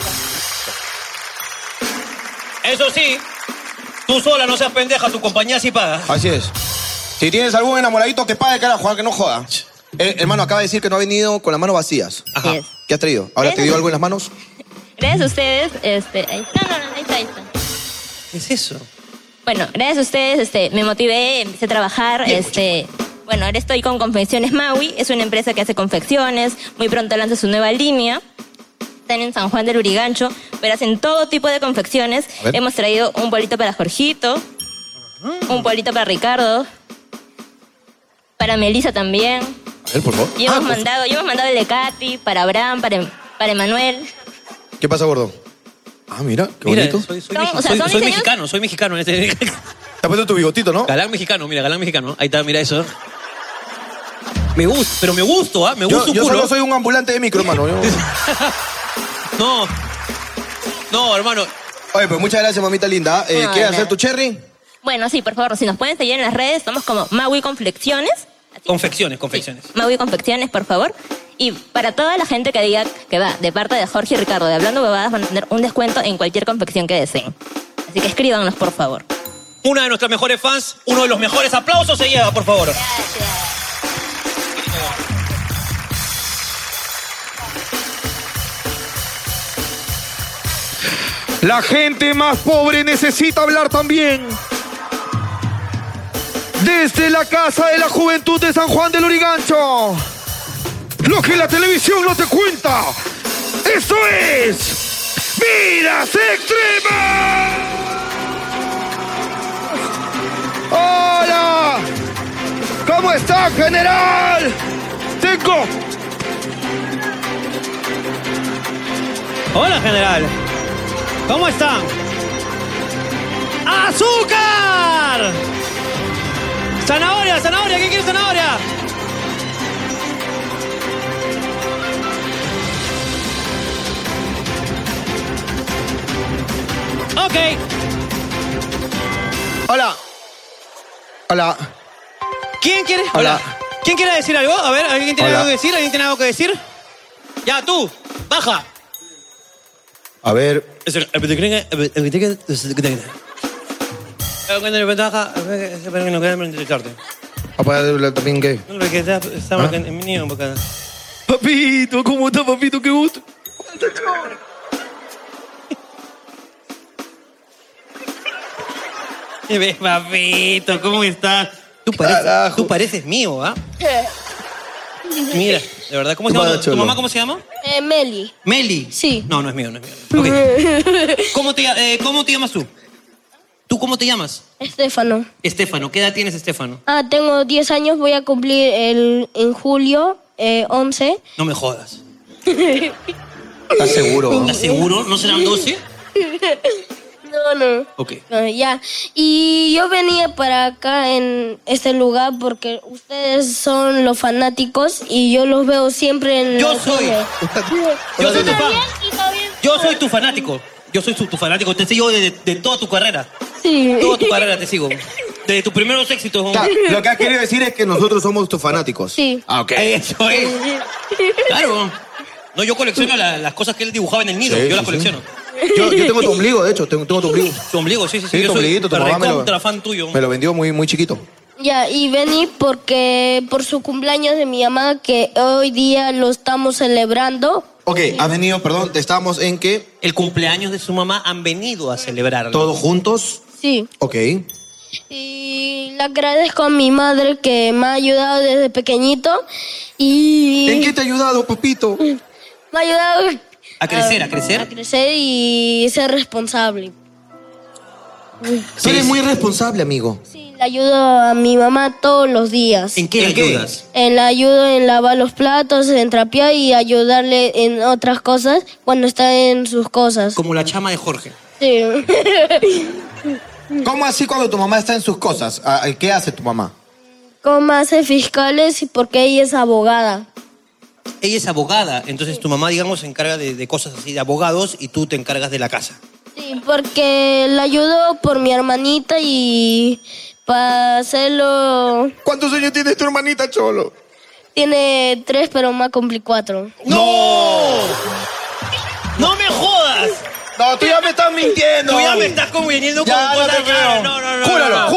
Eso sí, tú sola no seas pendeja, tu compañía sí paga. Así es. Si tienes algún enamoradito que pague, carajo, que no joda. Hermano, acaba de decir que no ha venido con las manos vacías. Ajá. Yes. ¿Qué has traído? ¿Ahora te dio algo en las manos? Gracias a ustedes, ahí está. ¿Qué es eso? Bueno, gracias a ustedes, me motivé, empecé a trabajar, bueno, ahora estoy con Confecciones Maui, es una empresa que hace confecciones, muy pronto lanza su nueva línea. Están en San Juan del Urigancho, pero hacen todo tipo de confecciones. Hemos traído un bolito para Jorgito, un bolito para Ricardo, para Melissa también. A ver, por favor. Y hemos mandado el de Katy, para Abraham, para Emanuel. ¿Qué pasa, gordo? Ah, mira, qué bonito. Soy mexicano, soy mexicano. Te has puesto tu bigotito, ¿no? Galán mexicano, mira, galán mexicano. Ahí está, mira eso. Me gusta, pero me gusto, ¿ah? Me gusta un yo culo. solo soy un ambulante de micro, hermano. No, hermano. Oye, pues muchas gracias, mamita linda. ¿Quieres hacer tu cherry? Bueno, sí, por favor, si nos pueden seguir en las redes, estamos como Maui Confecciones. Confecciones. Maui Confecciones, por favor. Y para toda la gente que diga que va de parte de Jorge y Ricardo de Hablando Huevadas, van a tener un descuento en cualquier confección que deseen. Así que escríbanos, por favor. Una de nuestras mejores fans, uno de los mejores aplausos se lleva, por favor. La gente más pobre necesita hablar también. Desde la Casa de la Juventud de San Juan del Urigancho. Lo que la televisión no te cuenta. ¡Esto es Vidas Extremas! ¡Hola! ¿Cómo está, general? Tengo... Hola, general. ¿Cómo están? ¡Azúcar! ¡Zanahoria! ¿Quién quiere zanahoria? Ok. Hola. ¿Quién quiere? Hola. ¿Quién quiere decir algo? A ver, ¿alguien tiene Hola. algo que decir? ¿Alguien tiene algo que decir? Ya, tú, baja. A ver. También gay. Papito, ¿cómo está, papito? Qué gusto. Papito, ¿cómo estás? Tú pareces mío, ¿ah? Mira, de verdad, ¿cómo se llama? ¿Tu mamá cómo se llama? Meli. ¿Meli? Sí. No, no es mío. Okay. ¿Cómo te llamas tú? ¿Tú cómo te llamas? Estefano. Estefano. ¿Qué edad tienes, Estefano? Tengo 10 años, voy a cumplir en julio 11. No me jodas. ¿Estás seguro? ¿Estás seguro? ¿No serán 12? No. Ok. Ya. Y yo venía para acá en este lugar porque ustedes son los fanáticos y yo los veo siempre en Yo la soy. tele. Yo soy tu fan. Yo soy tu fanático. Yo soy tu fanático. Te sigo de toda tu carrera. Sí. Toda tu carrera te sigo. Desde tus primeros éxitos. Claro, lo que has querido decir es que nosotros somos tus fanáticos. Sí. Ah, ok. Eso es. Claro. No, yo colecciono las cosas que él dibujaba en el nido. Sí, yo las sí, colecciono. Yo tengo tu ombligo, de hecho. Tengo tu ombligo. Tu ombligo, sí. Sí, Yo tu soy ombliguito, tu mamá recontra fan tuyo. me lo vendió muy chiquito. Ya, y vení porque por su cumpleaños de mi mamá, que hoy día lo estamos celebrando. Ok, has venido, perdón, estábamos en que... El cumpleaños de su mamá han venido a celebrarlo. ¿Todos juntos? Sí. Ok. Y le agradezco a mi madre que me ha ayudado desde pequeñito. Y... ¿En qué te ha ayudado, papito? Me ha ayudado... ¿A crecer, a crecer? A crecer y ser responsable. Tú eres muy responsable, amigo. Sí, le ayudo a mi mamá todos los días. ¿En qué le ayudas? Le ayudo en lavar los platos, en trapear y ayudarle en otras cosas cuando está en sus cosas. Como la chama de Jorge. Sí. ¿Cómo así cuando tu mamá está en sus cosas? ¿Qué hace tu mamá? Como hace fiscales y porque ella es abogada. Ella es abogada, entonces tu mamá, digamos, se encarga de cosas así, de abogados, y tú te encargas de la casa. Sí, porque la ayudo por mi hermanita y para hacerlo... ¿Cuántos años tiene tu hermanita, Cholo? Tiene 3, pero más cumplí 4. ¡No! ¡No me jodas! No, tú ya me estás mintiendo. Tú ya me estás conveniendo con Ya, no cosas te creo. raras. No.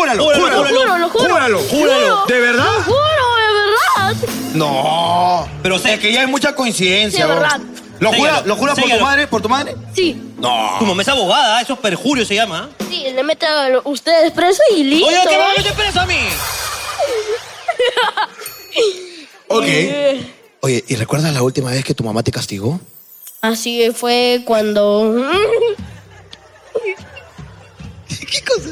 Júralo. ¿De verdad? Lo juro, de verdad. No. Pero o sea, es que ya hay mucha coincidencia. Sí, de verdad. ¿Lo juras por tu madre? ¿Por tu madre? Sí. No. Tu mamá es abogada, eso es perjurio se llama. Sí, le mete a ustedes preso y listo. Oye, ¿qué me metes preso a mí? Ok. Oye, ¿y recuerdas la última vez que tu mamá te castigó? Así fue cuando... ¿Qué cosa?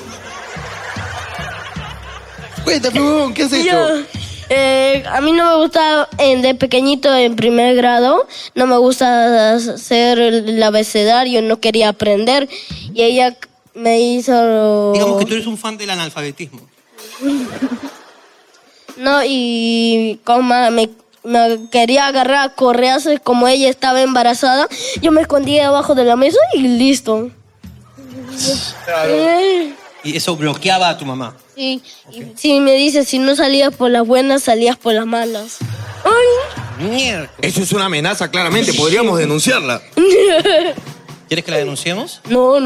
Cuéntame, ¿qué has hecho? A mí no me gusta, de pequeñito, en primer grado, no me gusta hacer el abecedario, no quería aprender. Y ella me hizo... Digamos que tú eres un fan del analfabetismo. No, y como me quería agarrar a correazos, como ella estaba embarazada, yo me escondí debajo de la mesa y listo. Claro. Y eso bloqueaba a tu mamá. Sí, y si me dice, si no salías por las buenas, salías por las malas. ¡Ay! Mierda. Eso es una amenaza, claramente. Podríamos denunciarla. ¿Quieres que la denunciemos? No.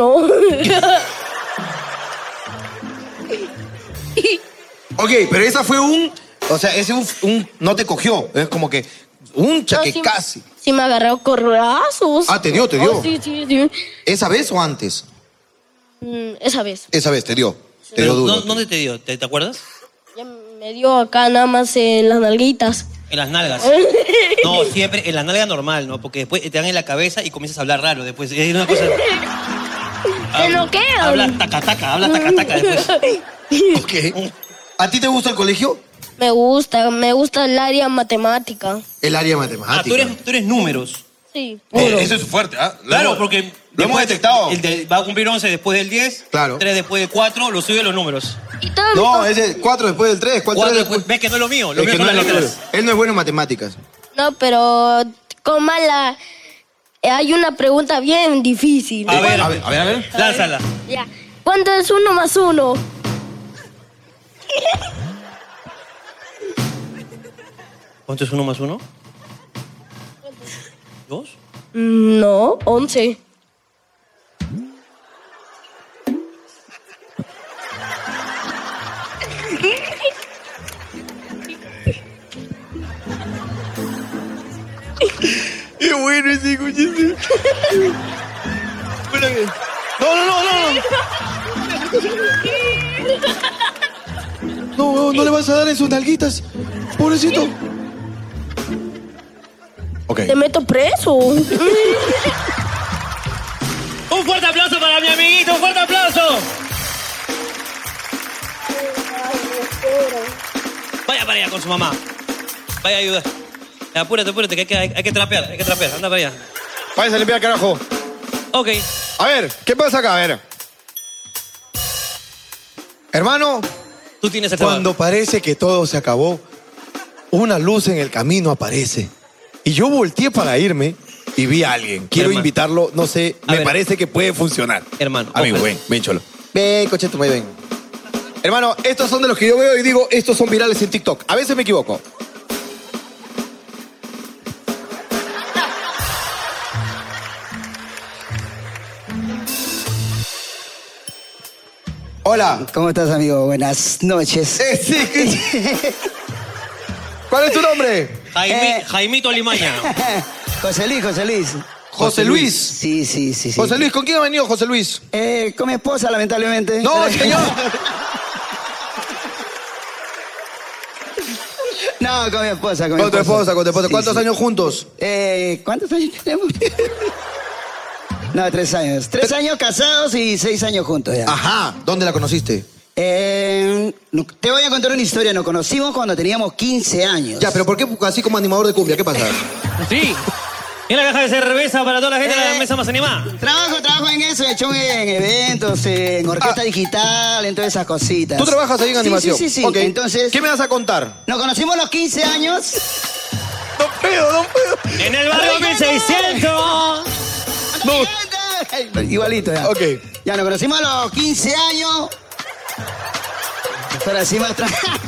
Ok, pero esa fue o sea, ese un no te cogió. Es como que un chaque sí, casi. Sí me agarró correazos. Ah, te dio. Oh, sí. ¿Esa vez o antes? Esa vez. Esa vez, te dio. Te Pero, dio duro. ¿dónde te dio? ¿Te acuerdas? Ya me dio acá nada más en las nalguitas. En las nalgas. No, siempre en la nalga normal, ¿no? Porque después te dan en la cabeza y comienzas a hablar raro. Después es una cosa... ¿Te lo qué? Habla taca después. Ok. ¿A ti te gusta el colegio? Me gusta el área matemática. El área matemática. Tú eres números. Sí, puro. Eso es fuerte, ¿ah? Claro, porque... Lo hemos detectado. Va a cumplir 11 después del 10. Claro. 3 después del 4, lo suyo los números. Y todo No, ese 4 después del 3. 4 después... ¿Ves que no es lo mío? Lo Es mío que son no las es lo letras. tuyo. Él no es bueno en matemáticas. No, pero como hay una pregunta bien difícil. A ver. Lánzala. Ya. ¿Cuánto es 1 más 1? ¿Cuánto es 1 más 1? 2. No, 11. Qué bueno ese cochete. No le vas a dar en sus nalguitas. Pobrecito. Ok. Te meto preso. Un fuerte aplauso para mi amiguito, un fuerte aplauso. Vaya para allá con su mamá. Vaya a ayudar. Apúrate, que hay que trapear. Anda para allá. Váyase a limpiar, carajo. Ok. A ver, ¿qué pasa acá? A ver. Hermano, tú tienes el cuando parece que todo se acabó, una luz en el camino aparece. Y yo volteé para irme y vi a alguien. Quiero Hermano. invitarlo, no sé, me parece que puede funcionar. Hermano. Amigo, ojalá. ven, Cholo. Ven, cocheto, ven. Hermano, estos son de los que yo veo y digo, estos son virales en TikTok. A veces me equivoco. Hola. ¿Cómo estás, amigo? Buenas noches. ¿Cuál es tu nombre? Jaimito Limaña. José Luis. ¿José Luis? Sí. José Luis, ¿con quién ha venido José Luis? Con mi esposa, lamentablemente. No, señor. No, con mi esposa. Con tu esposa. Sí, ¿Cuántos años juntos? ¿Cuántos años tenemos? No, 3 años. 3 años casados y 6 años juntos ya. Ajá. ¿Dónde la conociste? Te voy a contar una historia. Nos conocimos cuando teníamos 15 años. Ya, pero ¿por qué así como animador de cumbia? ¿Qué pasa? Sí. Y la caja de cerveza para toda la gente de la mesa más animada. Trabajo en eso, he hecho en eventos, en orquesta digital, en todas esas cositas. ¿Tú trabajas ahí en animación? Sí. Ok. Entonces, ¿Qué me vas a contar? nos conocimos a los 15 años. No puedo. En el barrio 1600. Igualito ya. Ok. Ya nos conocimos a los 15 años. Pero así más atrás.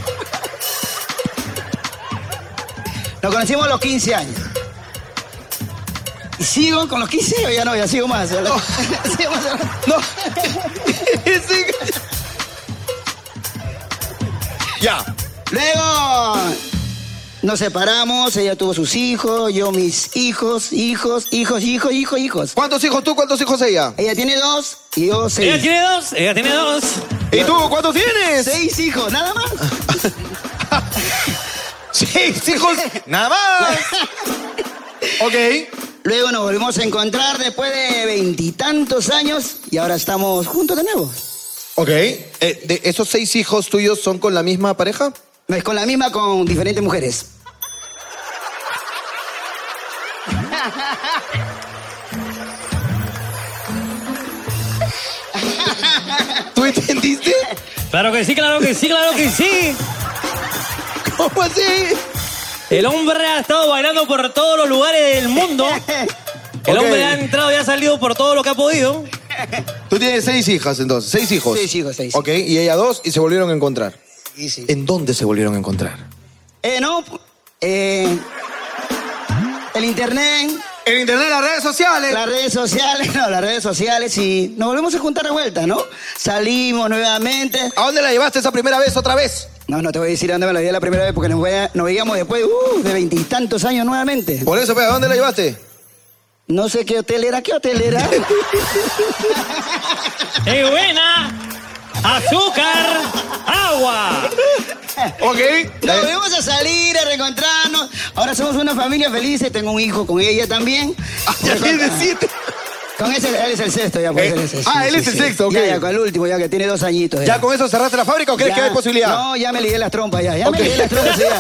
Nos conocimos a los 15 años. ¿Y sigo con los 15 o ya no? Ya sigo más. No. No. Ya. Luego nos separamos, ella tuvo sus hijos, yo mis hijos. ¿Cuántos hijos tú, cuántos hijos ella? Ella tiene 2 y yo 6. Ella tiene dos. ¿Y tú cuántos tienes? 6 hijos, nada más. 6 hijos, nada más. Ok. Luego nos volvimos a encontrar después de 20 y tantos años y ahora estamos juntos de nuevo. Ok. ¿De esos 6 hijos tuyos son con la misma pareja? No, es con la misma, con diferentes mujeres. ¿Tú entendiste? Claro que sí. ¿Cómo así? El hombre ha estado bailando por todos los lugares del mundo. El hombre ha entrado y ha salido por todo lo que ha podido. Tú tienes 6 hijas entonces, 6 hijos. 6 hijos. Ok, y ella 2 y se volvieron a encontrar. Sí. ¿En dónde se volvieron a encontrar? El internet. ¿El internet, las redes sociales? Las redes sociales y nos volvemos a juntar de vuelta, ¿no? Salimos nuevamente. ¿A dónde la llevaste esa primera vez otra vez? No te voy a decir a dónde me la llevé la primera vez porque nos veíamos después de 20 y tantos años nuevamente. Por eso, ¿a dónde la llevaste? No sé qué hotel era. ¡Es buena! ¡Azúcar! ¡Agua! Ok. Nos volvemos a salir, a reencontrarnos. Ahora somos una familia feliz. Tengo un hijo con ella también. Ya tienes 7. Con ese, él es el sexto ya. Pues, él es el sexto, ok. Ya, con el último, ya que tiene 2 añitos. ¿Ya con eso cerraste la fábrica o crees que hay posibilidad? No, ya me ligué las trompas, ya me ligué las trompas, ya.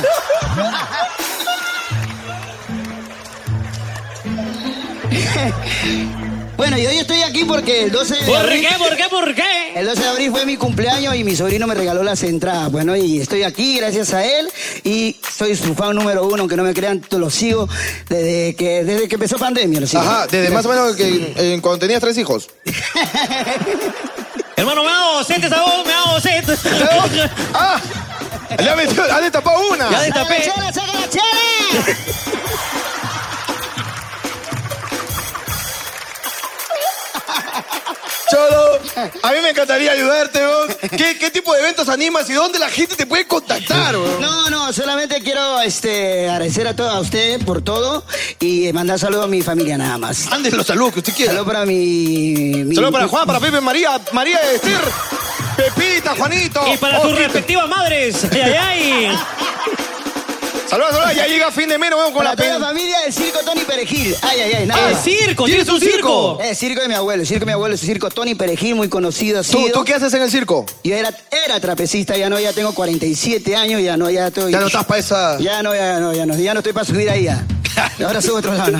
Bueno, y hoy estoy aquí porque el 12 de abril... ¿Por qué? El 12 de abril fue mi cumpleaños y mi sobrino me regaló las entradas. Bueno, y estoy aquí gracias a él y soy su fan número 1, aunque no me crean, lo sigo desde que empezó pandemia, lo sigo. Ajá, desde más o menos que cuando tenías 3 hijos. Hermano, me hago docente esa voz, me hago docente. ¡Ah! ¡Ya destapó una! ¡Ya destapé! ¡Saca la chela! Cholo, a mí me encantaría ayudarte, vos. ¿Qué tipo de eventos animas y dónde la gente te puede contactar, vos? No, solamente quiero agradecer a usted por todo y mandar saludos a mi familia nada más. Anden los saludos que usted quiera. Saludos para mi saludos para Juan, para Pepe, María Esther, Pepita, Juanito. Y para sus respectivas madres. ¡Ay! Saludos, ya llega fin de mes, nos vemos con para la toda la familia del circo Tony Perejil. Nada. ¡El circo! ¿Tienes un circo? El circo de mi abuelo, es el circo Tony Perejil, muy conocido. ¿Tú qué haces en el circo? Yo era trapecista, ya tengo 47 años, ya no estás para esa... Ya no estoy para subir ahí ya. Ahora subo a otro lado, ¿no?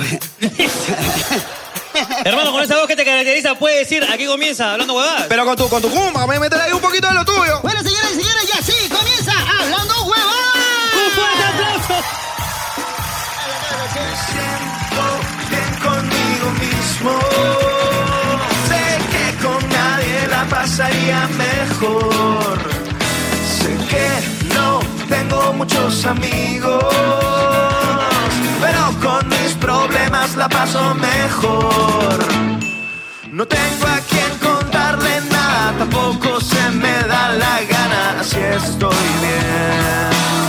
Hermano, con esa voz que te caracteriza, puedes decir, aquí comienza, hablando huevadas. Pero con tu cumba, me meteré ahí un poquito de lo tuyo. Bueno, señoras y señores, ya sí, comienza hablando huevadas. ¡Un fuerte aplauso! Siento bien conmigo mismo. Sé que con nadie la pasaría mejor. Sé que no tengo muchos amigos, pero con mis problemas la paso mejor. No tengo a quien contarle nada, tampoco sé me da la gana, así estoy bien.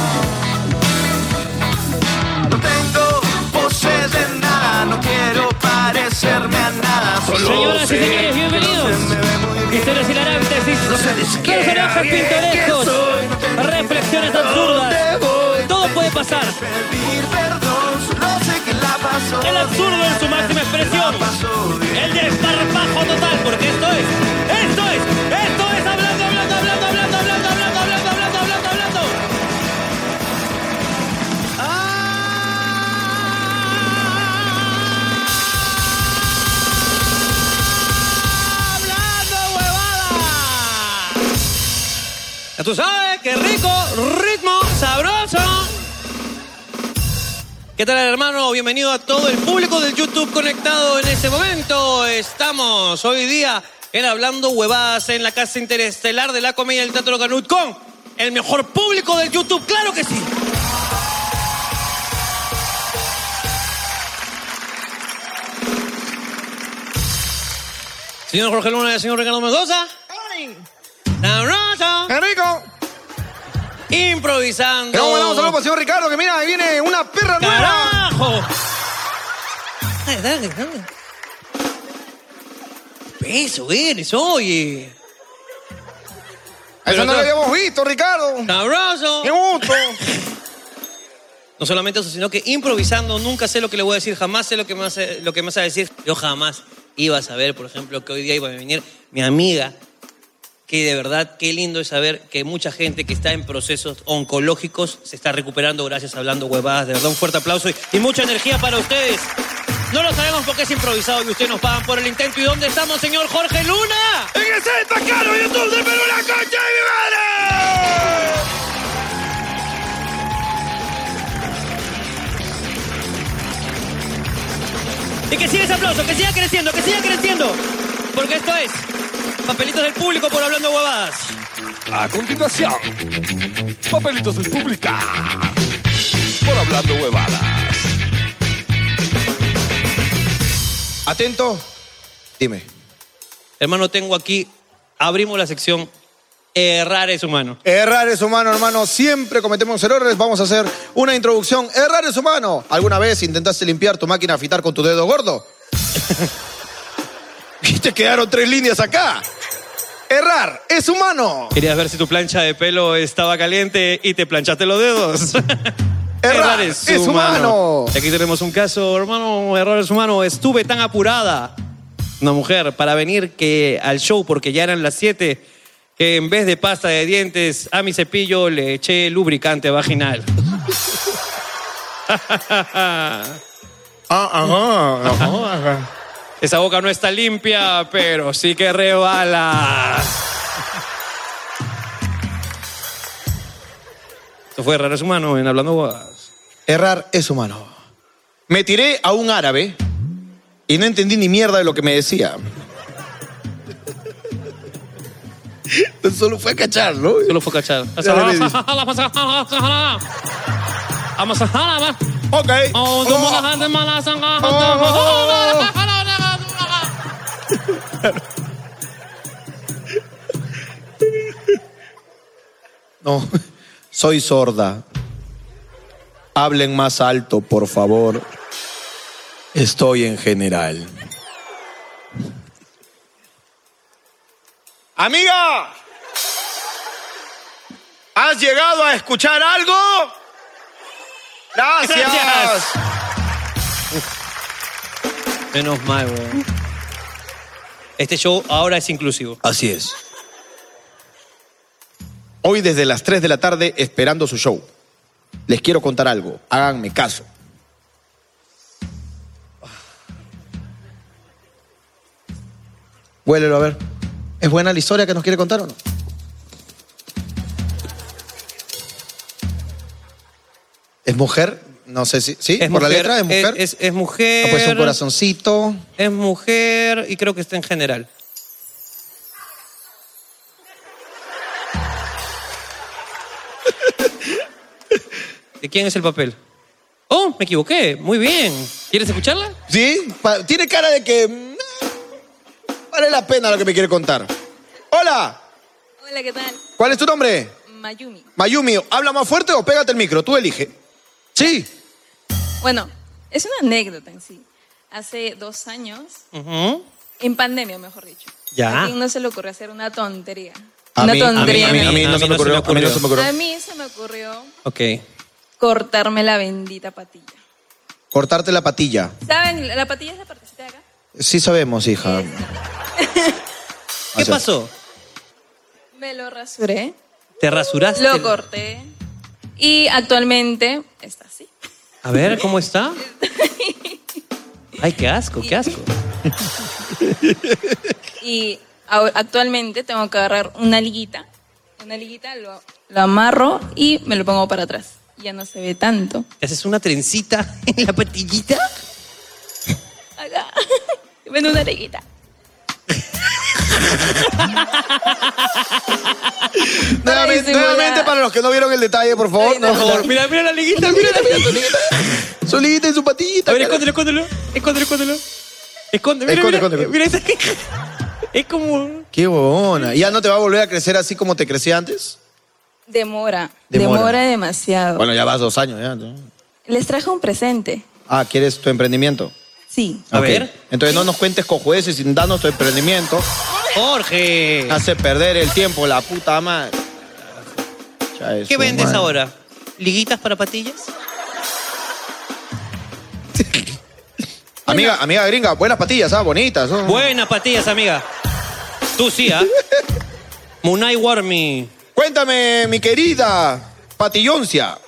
No tengo poses de nada, no quiero parecerme a nada. Solo Señoras y señores, bienvenidos. Historias hilarantes, personajes pintorescos, reflexiones absurdas. Todo puede pasar. El absurdo en su máxima expresión. El desparpajo total, porque esto es hablando. Ya tú sabes, qué rico, ritmo, sabroso. ¿Qué tal, hermano? Bienvenido a todo el público del YouTube conectado en ese momento. Estamos hoy día en Hablando Huevadas en la Casa Interestelar de la Comedia del Teatro Canut con el mejor público del YouTube. ¡Claro que sí! Señor Jorge Luna y el señor Ricardo Mendoza. ¡Sabroso! ¡Qué rico! Improvisando. Un saludo para el señor Ricardo, que mira, ahí viene una perra nueva. ¡Carajo! Dale. Peso eres, oye. Eso no lo habíamos visto, Ricardo. ¡Sabroso! ¡Qué gusto! No solamente eso, sino que improvisando, nunca sé lo que le voy a decir, jamás sé lo que me vas a decir. Yo jamás iba a saber, por ejemplo, que hoy día iba a venir mi amiga, que de verdad, qué lindo es saber que mucha gente que está en procesos oncológicos se está recuperando gracias a Hablando Huevadas. De verdad, un fuerte aplauso y mucha energía para ustedes. No lo sabemos porque es improvisado y ustedes nos pagan por el intento. ¿Y dónde estamos, señor Jorge Luna? ¡En el set bacano YouTube del Perú, la concha de mi madre! Y que siga ese aplauso, que siga creciendo, porque esto es Papelitos del Público por Hablando Huevadas. A continuación, Papelitos del Público por Hablando Huevadas. Atento, dime. Hermano, tengo aquí, abrimos la sección Errar es humano. Errar es humano, hermano. Siempre cometemos errores. Vamos a hacer una introducción. Errar es humano. ¿Alguna vez intentaste limpiar tu máquina a afitar con tu dedo gordo? Y te quedaron 3 líneas acá. Errar es humano. Querías ver si tu plancha de pelo estaba caliente y te planchaste los dedos. Errar es humano. Y aquí tenemos un caso, hermano. Errar es humano. Estuve tan apurada, una mujer, para venir al show porque ya eran las 7, que en vez de pasta de dientes a mi cepillo le eché lubricante vaginal. Esa boca no está limpia, pero sí que rebala. Esto fue Errar es humano en Hablando Huevadas. Errar es humano. Me tiré a un árabe y no entendí ni mierda de lo que me decía. Solo fue a cachar, ¿no? Solo fue a cachar. Ok. No, soy sorda. Hablen más alto, por favor. Estoy en general. Amiga, ¿has llegado a escuchar algo? Gracias. Menos mal, güey. Este show ahora es inclusivo. Así es. Hoy desde las 3 de la tarde esperando su show. Les quiero contar algo. Háganme caso. Huélelo a ver. ¿Es buena la historia que nos quiere contar o no? ¿Es mujer? No sé si... ¿Sí? Es ¿Por mujer, la letra? ¿Es mujer? Es mujer. Ha puesto un corazoncito. Es mujer y creo que está en general. ¿De quién es el papel? Oh, me equivoqué. Muy bien. ¿Quieres escucharla? Sí. Tiene cara de que... vale la pena lo que me quiere contar. ¡Hola! Hola, ¿qué tal? ¿Cuál es tu nombre? Mayumi. Mayumi, ¿habla más fuerte o pégate el micro? Tú elige. Sí. Bueno, es una anécdota en sí. Hace 2 años, en pandemia, mejor dicho. Ya. ¿A quién no se le ocurrió hacer una tontería? A Una mí tontería. no se me ocurrió. A mí no se me ocurrió. A mí se me ocurrió Ok. cortarme la bendita patilla. Cortarte la patilla. ¿Saben? La patilla es la partecita de acá. Sí sabemos, hija. ¿Qué pasó? Me lo rasuré, ¿Te rasuraste? lo corté y actualmente está así. A ver, ¿cómo está? Ay, qué asco, qué asco. Y actualmente tengo que agarrar una liguita, lo amarro y me lo pongo para atrás. Ya no se ve tanto. ¿Te haces una trencita en la patillita? Acá. Ven una liguita. Nuevamente para los que no vieron el detalle, por favor. Por favor. Mira la liguita, mira tu liguita. Su liguita y su patillita. A ver, escóndelo. Esconde. Mira esa. Es como... Qué buena. ¿Y ya no te va a volver a crecer así como te crecía antes? Demora demasiado. Bueno, ya vas 2 años ya. Les traje un presente. Ah, ¿quieres tu emprendimiento? Sí. A ver. Entonces no nos cuentes cojueces sin darnos tu emprendimiento. Jorge. Hace perder el tiempo, la puta madre. ¿Qué vendes ahora? ¿Liguitas para patillas? Amiga gringa, buenas patillas, bonitas. ¿No? Buenas patillas, amiga. Tú sí, ¿ah? Munay Warmi. Cuéntame, mi querida Patilloncia.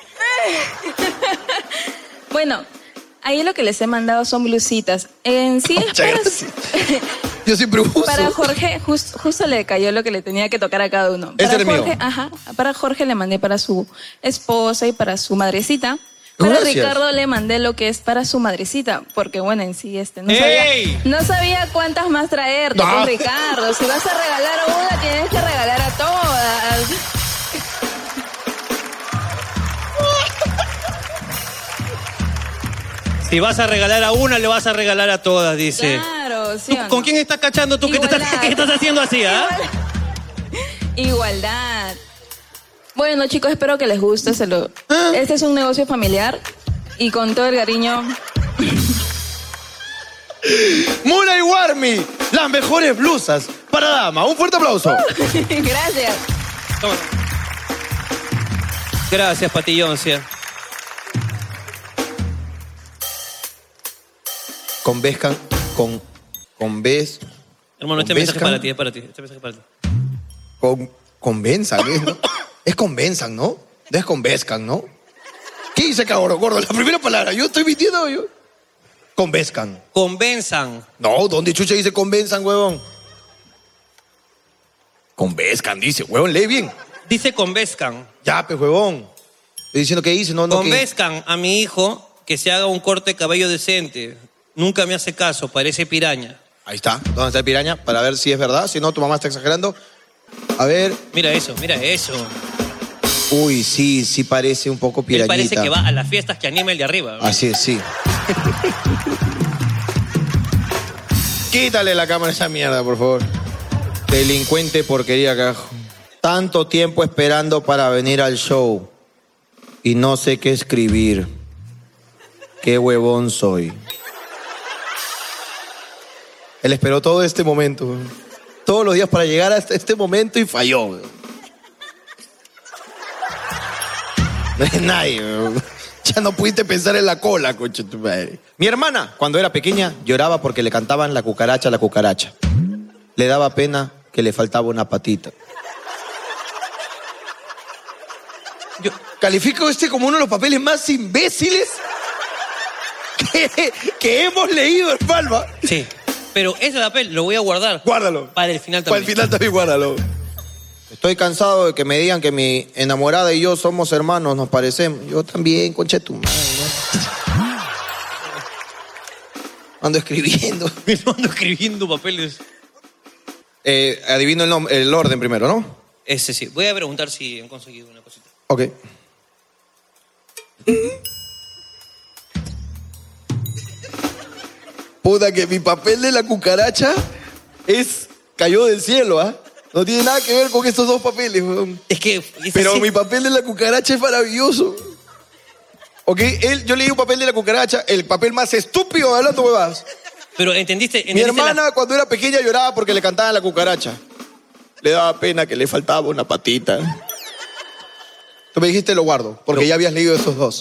Bueno, ahí lo que les he mandado son blusitas. En sí es para... Yo siempre uso. Para Jorge, justo le cayó lo que le tenía que tocar a cada uno. Este Para es mío. Jorge, para Jorge le mandé para su esposa y para su madrecita. Para Gracias. Ricardo le mandé lo que es para su madrecita, porque bueno, en sí ¡Ey! no sabía cuántas más traer, No. Ricardo. Si vas a regalar una, tienes que regalar a todas. Si vas a regalar a una, le vas a regalar a todas, dice. Claro, sí. ¿Tú, ¿Con quién estás cachando tú? ¿Qué estás haciendo así, ah? Igualdad. Bueno, chicos, espero que les guste. Este es un negocio familiar y con todo el cariño. Muna y Warmi, las mejores blusas para dama. Un fuerte aplauso. Gracias. Toma. Gracias, Patilloncia. Convenzcan. Hermano, este mensaje es para ti, Este mensaje es para ti. Convenzan, ¿no? Es convenzan, ¿no? No es convenzcan, ¿no? ¿Qué dice cabrón, gordo? La primera palabra. Yo estoy mintiendo, yo. Convenzcan. Convenzan. No, ¿dónde chucha dice convenzan, huevón? Convenzcan, dice, huevón, lee bien. Dice convenzcan. Ya, pues, huevón. Estoy diciendo que dice, no. Convenzcan a mi hijo que se haga un corte de cabello decente. Nunca me hace caso, parece piraña. Ahí está. ¿Dónde está el piraña? Para ver si es verdad. Si no, tu mamá está exagerando. A ver. Mira eso. Uy, sí parece un poco pirañita. Él parece que va a las fiestas que anima el de arriba. Así es, sí. Quítale la cámara a esa mierda, por favor. Delincuente porquería, carajo. Tanto tiempo esperando para venir al show. Y no sé qué escribir. Qué huevón soy. Él esperó todo este momento. Todos los días para llegar hasta este momento y falló. No es nadie. Ya no pudiste pensar en la cola, coche tu madre. Mi hermana, cuando era pequeña, lloraba porque le cantaban la cucaracha a la cucaracha. Le daba pena que le faltaba una patita. Yo califico como uno de los papeles más imbéciles que hemos leído, hermano. Sí, pero ese papel lo voy a guardar. Guárdalo. Para el final también. Para el final también guárdalo. Estoy cansado de que me digan que mi enamorada y yo somos hermanos, nos parecemos. Yo también, concha de tu madre, ¿no? Ando escribiendo. Ando escribiendo papeles. Adivino el orden primero, ¿no? Ese sí. Voy a preguntar si han conseguido una cosita. Ok. Puta, que mi papel de la cucaracha cayó del cielo, ¿ah? No tiene nada que ver con estos dos papeles, weón. Es que... Pero mi papel de la cucaracha es maravilloso. ¿Ok? Yo leí un papel de la cucaracha, el papel más estúpido de hablando huevadas. Pero ¿entendiste? Mi hermana cuando era pequeña lloraba porque le cantaban la cucaracha. Le daba pena que le faltaba una patita. Tú me dijiste lo guardo, porque ya habías leído esos dos.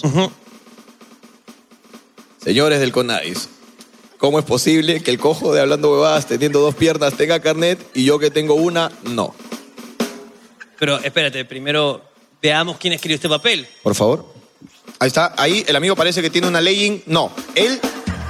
Señores del CONADIS, ¿cómo es posible que el cojo de hablando huevadas teniendo 2 piernas tenga carnet y yo que tengo una, no? Pero espérate, primero veamos quién escribió este papel. Por favor. Ahí está, ahí el amigo parece que tiene una legging. No, él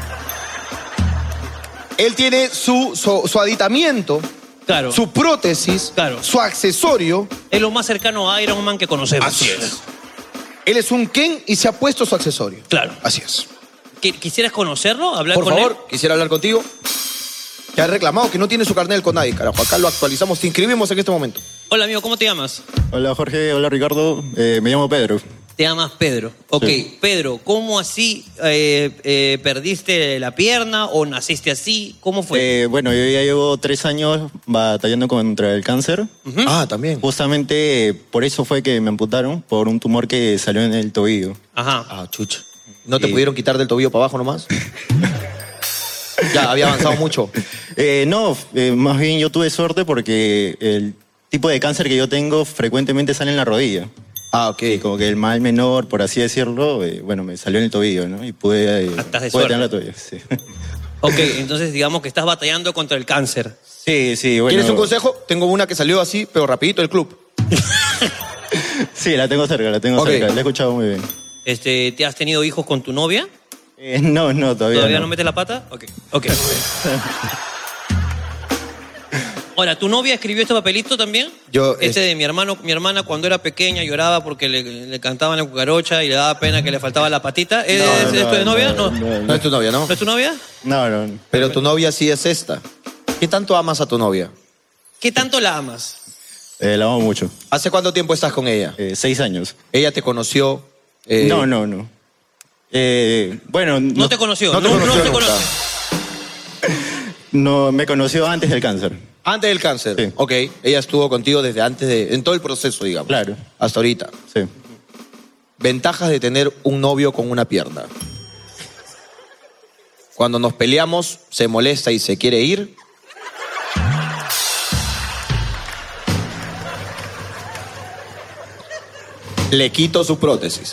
tiene su aditamiento, claro, su prótesis, claro, su accesorio. Es lo más cercano a Iron Man que conocemos. Así es. Él es un Ken y se ha puesto su accesorio. Claro. Así es. ¿Quisieras conocerlo? ¿Hablar Por con favor, él? quisiera hablar contigo. Que ha reclamado que no tiene su carnet con nadie, carajo. Acá lo actualizamos, te inscribimos en este momento. Hola, amigo, ¿cómo te llamas? Hola, Jorge. Hola, Ricardo. Me llamo Pedro. Te llamas Pedro. Ok, sí. Pedro, ¿cómo así perdiste la pierna o naciste así? ¿Cómo fue? Bueno, yo ya llevo 3 años batallando contra el cáncer. Ah, también. Justamente por eso fue que me amputaron, por un tumor que salió en el tobillo. Ajá. Ah, chucha. ¿No te pudieron quitar del tobillo para abajo nomás? Ya, había avanzado mucho. No, más bien yo tuve suerte porque el tipo de cáncer que yo tengo frecuentemente sale en la rodilla. Ah, ok. Y como que el mal menor, por así decirlo, bueno, me salió en el tobillo, ¿no? Y pude tener la toalla, sí. Ok, entonces digamos que estás batallando contra el cáncer. Sí, bueno. ¿Quieres un consejo? Tengo una que salió así, pero rapidito del club. Sí, la tengo cerca, la he escuchado muy bien. ¿Te has tenido hijos con tu novia? No, todavía ¿Todavía no metes la pata? Ok. Ahora, ¿tu novia escribió este papelito también? De mi hermana cuando era pequeña lloraba porque le cantaban la cucaracha y le daba pena que le faltaba la patita. ¿Es tu novia? No es tu novia, ¿no? ¿No es tu novia? No. Pero tu novia sí es esta. ¿Qué tanto amas a tu novia? ¿Qué tanto la amas? La amo mucho. ¿Hace cuánto tiempo estás con ella? 6 años. ¿Ella te conoció? No. Bueno... ¿No te conoció? No te conoció. No, me conoció antes del cáncer. Antes del cáncer. Sí. Ok. Ella estuvo contigo desde antes en todo el proceso, digamos. Claro. Hasta ahorita. Sí. Ventajas de tener un novio con una pierna. Cuando nos peleamos, se molesta y se quiere ir. Le quito su prótesis.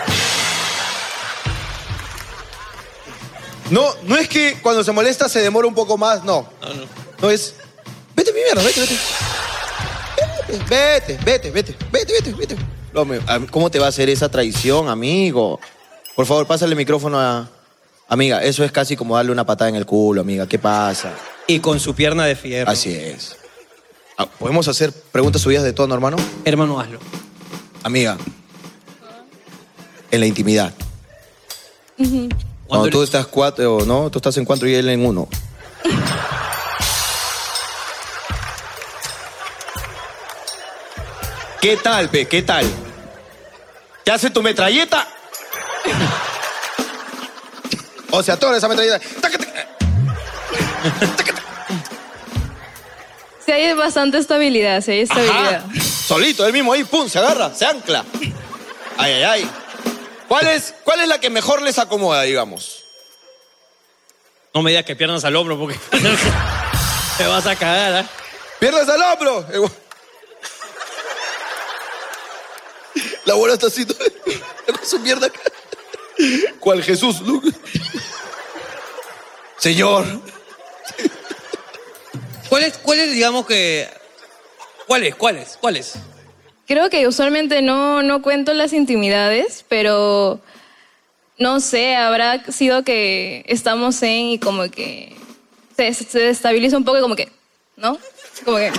No es que cuando se molesta se demora un poco más, no. No es... Vete, mi mierda, vete. No, ¿cómo te va a hacer esa traición, amigo? Por favor, pásale el micrófono a... Amiga, eso es casi como darle una patada en el culo, amiga. ¿Qué pasa? Y con su pierna de fierro. Así es. ¿Podemos hacer preguntas subidas de tono, hermano? Hermano, hazlo. Amiga, en la intimidad. Cuando tú estás 4, ¿no? Tú estás en 4 y él en 1. ¿Qué tal, pe? ¿Qué tal? ¿Te hace tu metralleta? O sea, toda esa metralleta. Sí hay bastante estabilidad, Ajá. Solito, él mismo ahí, pum, se agarra, se ancla. Ay. ¿Cuál es la que mejor les acomoda, digamos? No me digas que piernas al hombro porque te vas a cagar, ¿eh? ¡Piernas al hombro! La bola está así, con su mierda acá. ¿Cuál Jesús? Señor. ¿Cuál es, digamos que... ¿Cuál es? Creo que usualmente no cuento las intimidades, pero no sé, habrá sido que estamos y como que se destabiliza un poco y como que, ¿no? Como que...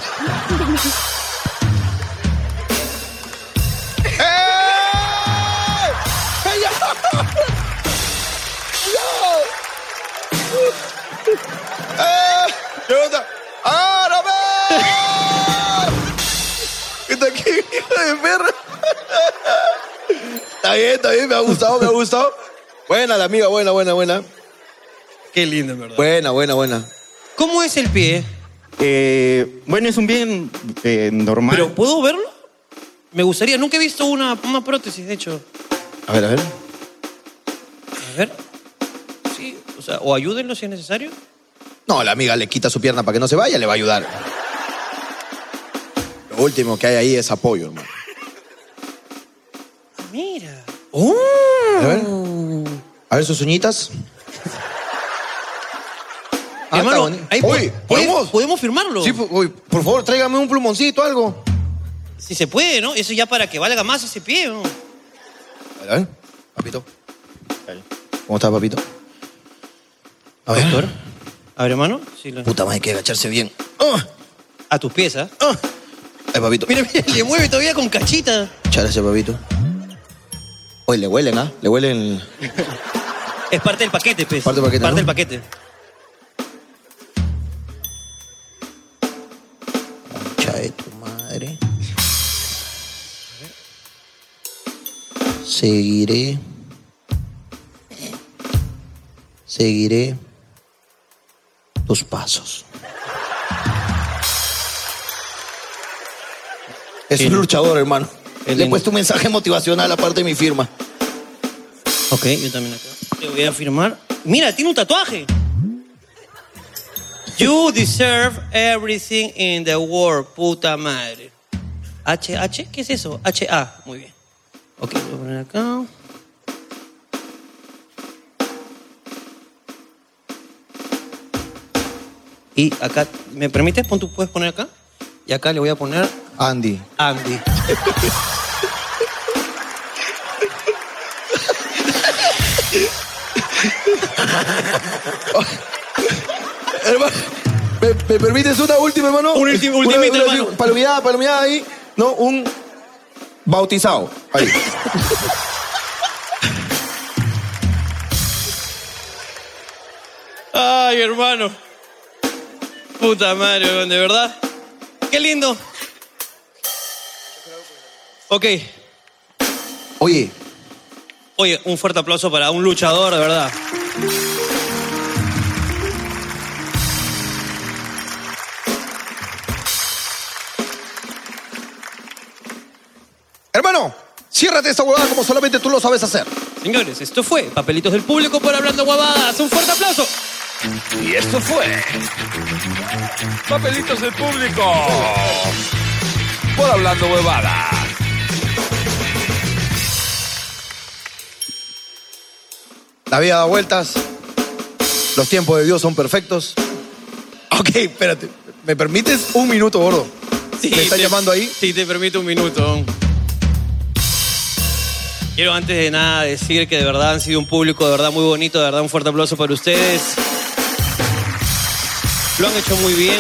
¡Agárrame! ¿Está aquí, hija de perra? Está bien, me ha gustado. Buena la amiga, buena. Qué lindo, en verdad. Buena. ¿Cómo es el pie? Bueno, es un bien normal. ¿Pero puedo verlo? Me gustaría. Nunca he visto una prótesis, de hecho. A ver. A ver. Sí, o sea, o ayúdenlo si es necesario. No, la amiga le quita su pierna para que no se vaya, le va a ayudar. Lo último que hay ahí es apoyo, hermano. Mira. A ver sus uñitas. Hermano, ahí ¿podemos? ¿podemos firmarlo? Sí, por favor, tráigame un plumoncito, algo. Si se puede, ¿no? Eso ya para que valga más ese pie, ¿no? A ver, papito. ¿Cómo está, papito? A ver. Doctor. A ver, hermano. Sí, Puta madre, hay que agacharse bien. A tus pies, ¿ah? Ay, papito. Mira, le mueve todavía con cachita. Muchas gracias, papito. Oye, le huelen, ¿ah? Le huelen. Es parte del paquete, pues. Parte del paquete, Parte ¿no? del paquete. Concha de tu madre. Seguiré tus pasos. Es un luchador, hermano. Le he puesto un mensaje motivacional aparte de mi firma. Ok, yo también acá. Te voy a firmar. Mira, tiene un tatuaje. You deserve everything in the world, puta madre. ¿H? ¿Qué es eso? H-A. Muy bien. Ok, lo voy a poner acá. Y acá, ¿me permites? ¿Tú puedes poner acá? Y acá le voy a poner... Andy. Hermano, ¿me permites una última, hermano? Ultimita, hermano. Palomidad ahí. No, un bautizado. Ahí. Ay, hermano. Puta madre, de verdad. Qué lindo. Ok. Oye, un fuerte aplauso para un luchador, de verdad. hermano, ciérrate esta huevada como solamente tú lo sabes hacer. Señores, esto fue Papelitos del Público por Hablando Huevadas. Un fuerte aplauso. Y esto fue Papelitos del Público por Hablando Huevadas. La vida da vueltas. Los tiempos de Dios son perfectos. Ok, espérate. ¿Me permites un minuto, gordo? Sí, ¿Me están llamando ahí? Sí, te permito un minuto. Quiero antes de nada decir que de verdad han sido un público de verdad muy bonito. De verdad un fuerte aplauso para ustedes. Lo han hecho muy bien.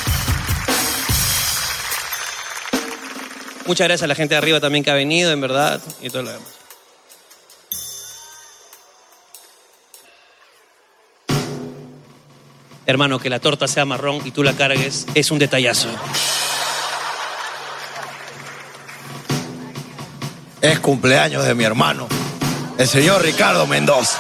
Muchas gracias a la gente de arriba también que ha venido, en verdad. Y todo lo demás. Hermano, que la torta sea marrón y tú la cargues es un detallazo. Es cumpleaños de mi hermano, el señor Ricardo Mendoza.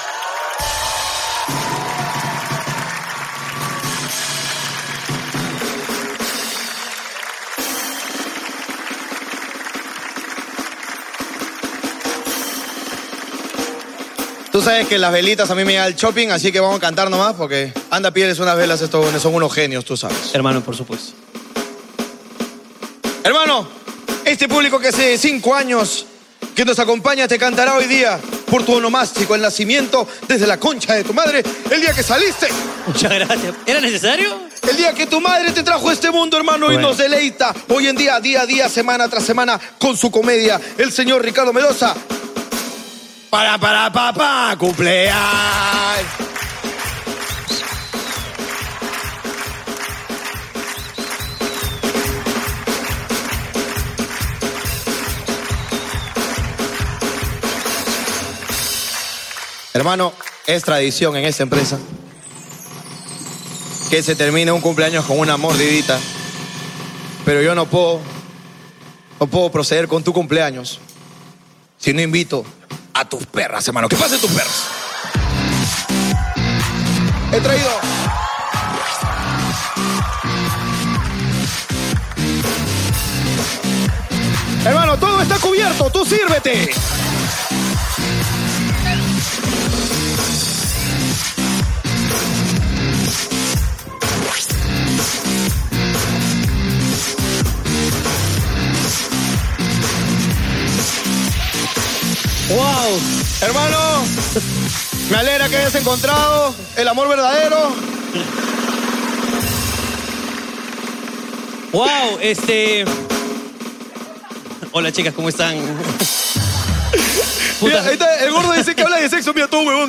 Tú sabes que las velitas a mí me da el shopping, así que vamos a cantar nomás porque anda, pídeles unas velas, estos son unos genios, tú sabes. Hermano, por supuesto. Hermano, este público que hace 5 años que nos acompaña te cantará hoy día por tu onomástico, el nacimiento desde la concha de tu madre, el día que saliste. Muchas gracias. ¿Era necesario? El día que tu madre te trajo a este mundo, hermano, y nos deleita hoy en día, día a día, semana tras semana, con su comedia, el señor Ricardo Mendoza. Papá, cumpleaños. Hermano, es tradición en esta empresa que se termine un cumpleaños con una mordidita. Pero yo no puedo proceder con tu cumpleaños si no invito a tus perras, hermano. ¿Qué pasen tus perras? He traído cubierto, tú sírvete. ¡Wow! Hermano, me alegra que hayas encontrado el amor verdadero. ¡Wow! Hola, chicas, ¿cómo están? Mira, ahí está, el gordo dice que habla de sexo, mira, todo huevón.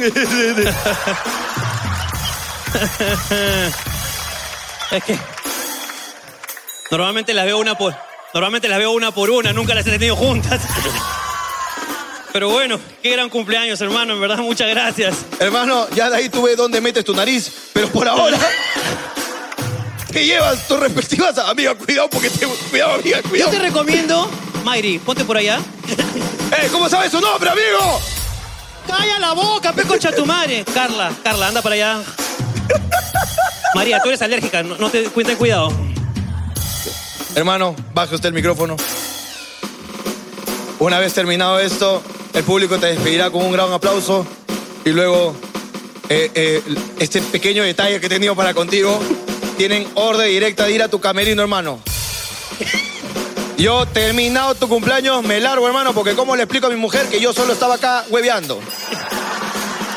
Es que normalmente las veo una por una, nunca las he tenido juntas. Pero bueno, qué gran cumpleaños, hermano, en verdad, muchas gracias. Hermano, ya de ahí tú ves dónde metes tu nariz, pero por ahora te llevas tus respectivas. Amiga, cuidado porque cuidado, amiga, cuidado. Yo te recomiendo, Mayri, ponte por allá. ¿Cómo sabes su nombre, amigo? ¡Calla la boca, pe concha tu madre! Carla, anda para allá. María, tú eres alérgica, no te ten cuidado. Hermano, baje usted el micrófono. Una vez terminado esto, el público te despedirá con un gran aplauso. Y luego, este pequeño detalle que he tenido para contigo, tienen orden directa de ir a tu camerino, hermano. Yo, terminado tu cumpleaños, me largo, hermano, porque ¿cómo le explico a mi mujer que yo solo estaba acá hueveando?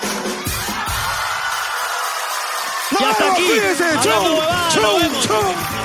Y hasta aquí. ¡Chau! ¡Chau! ¡Chau!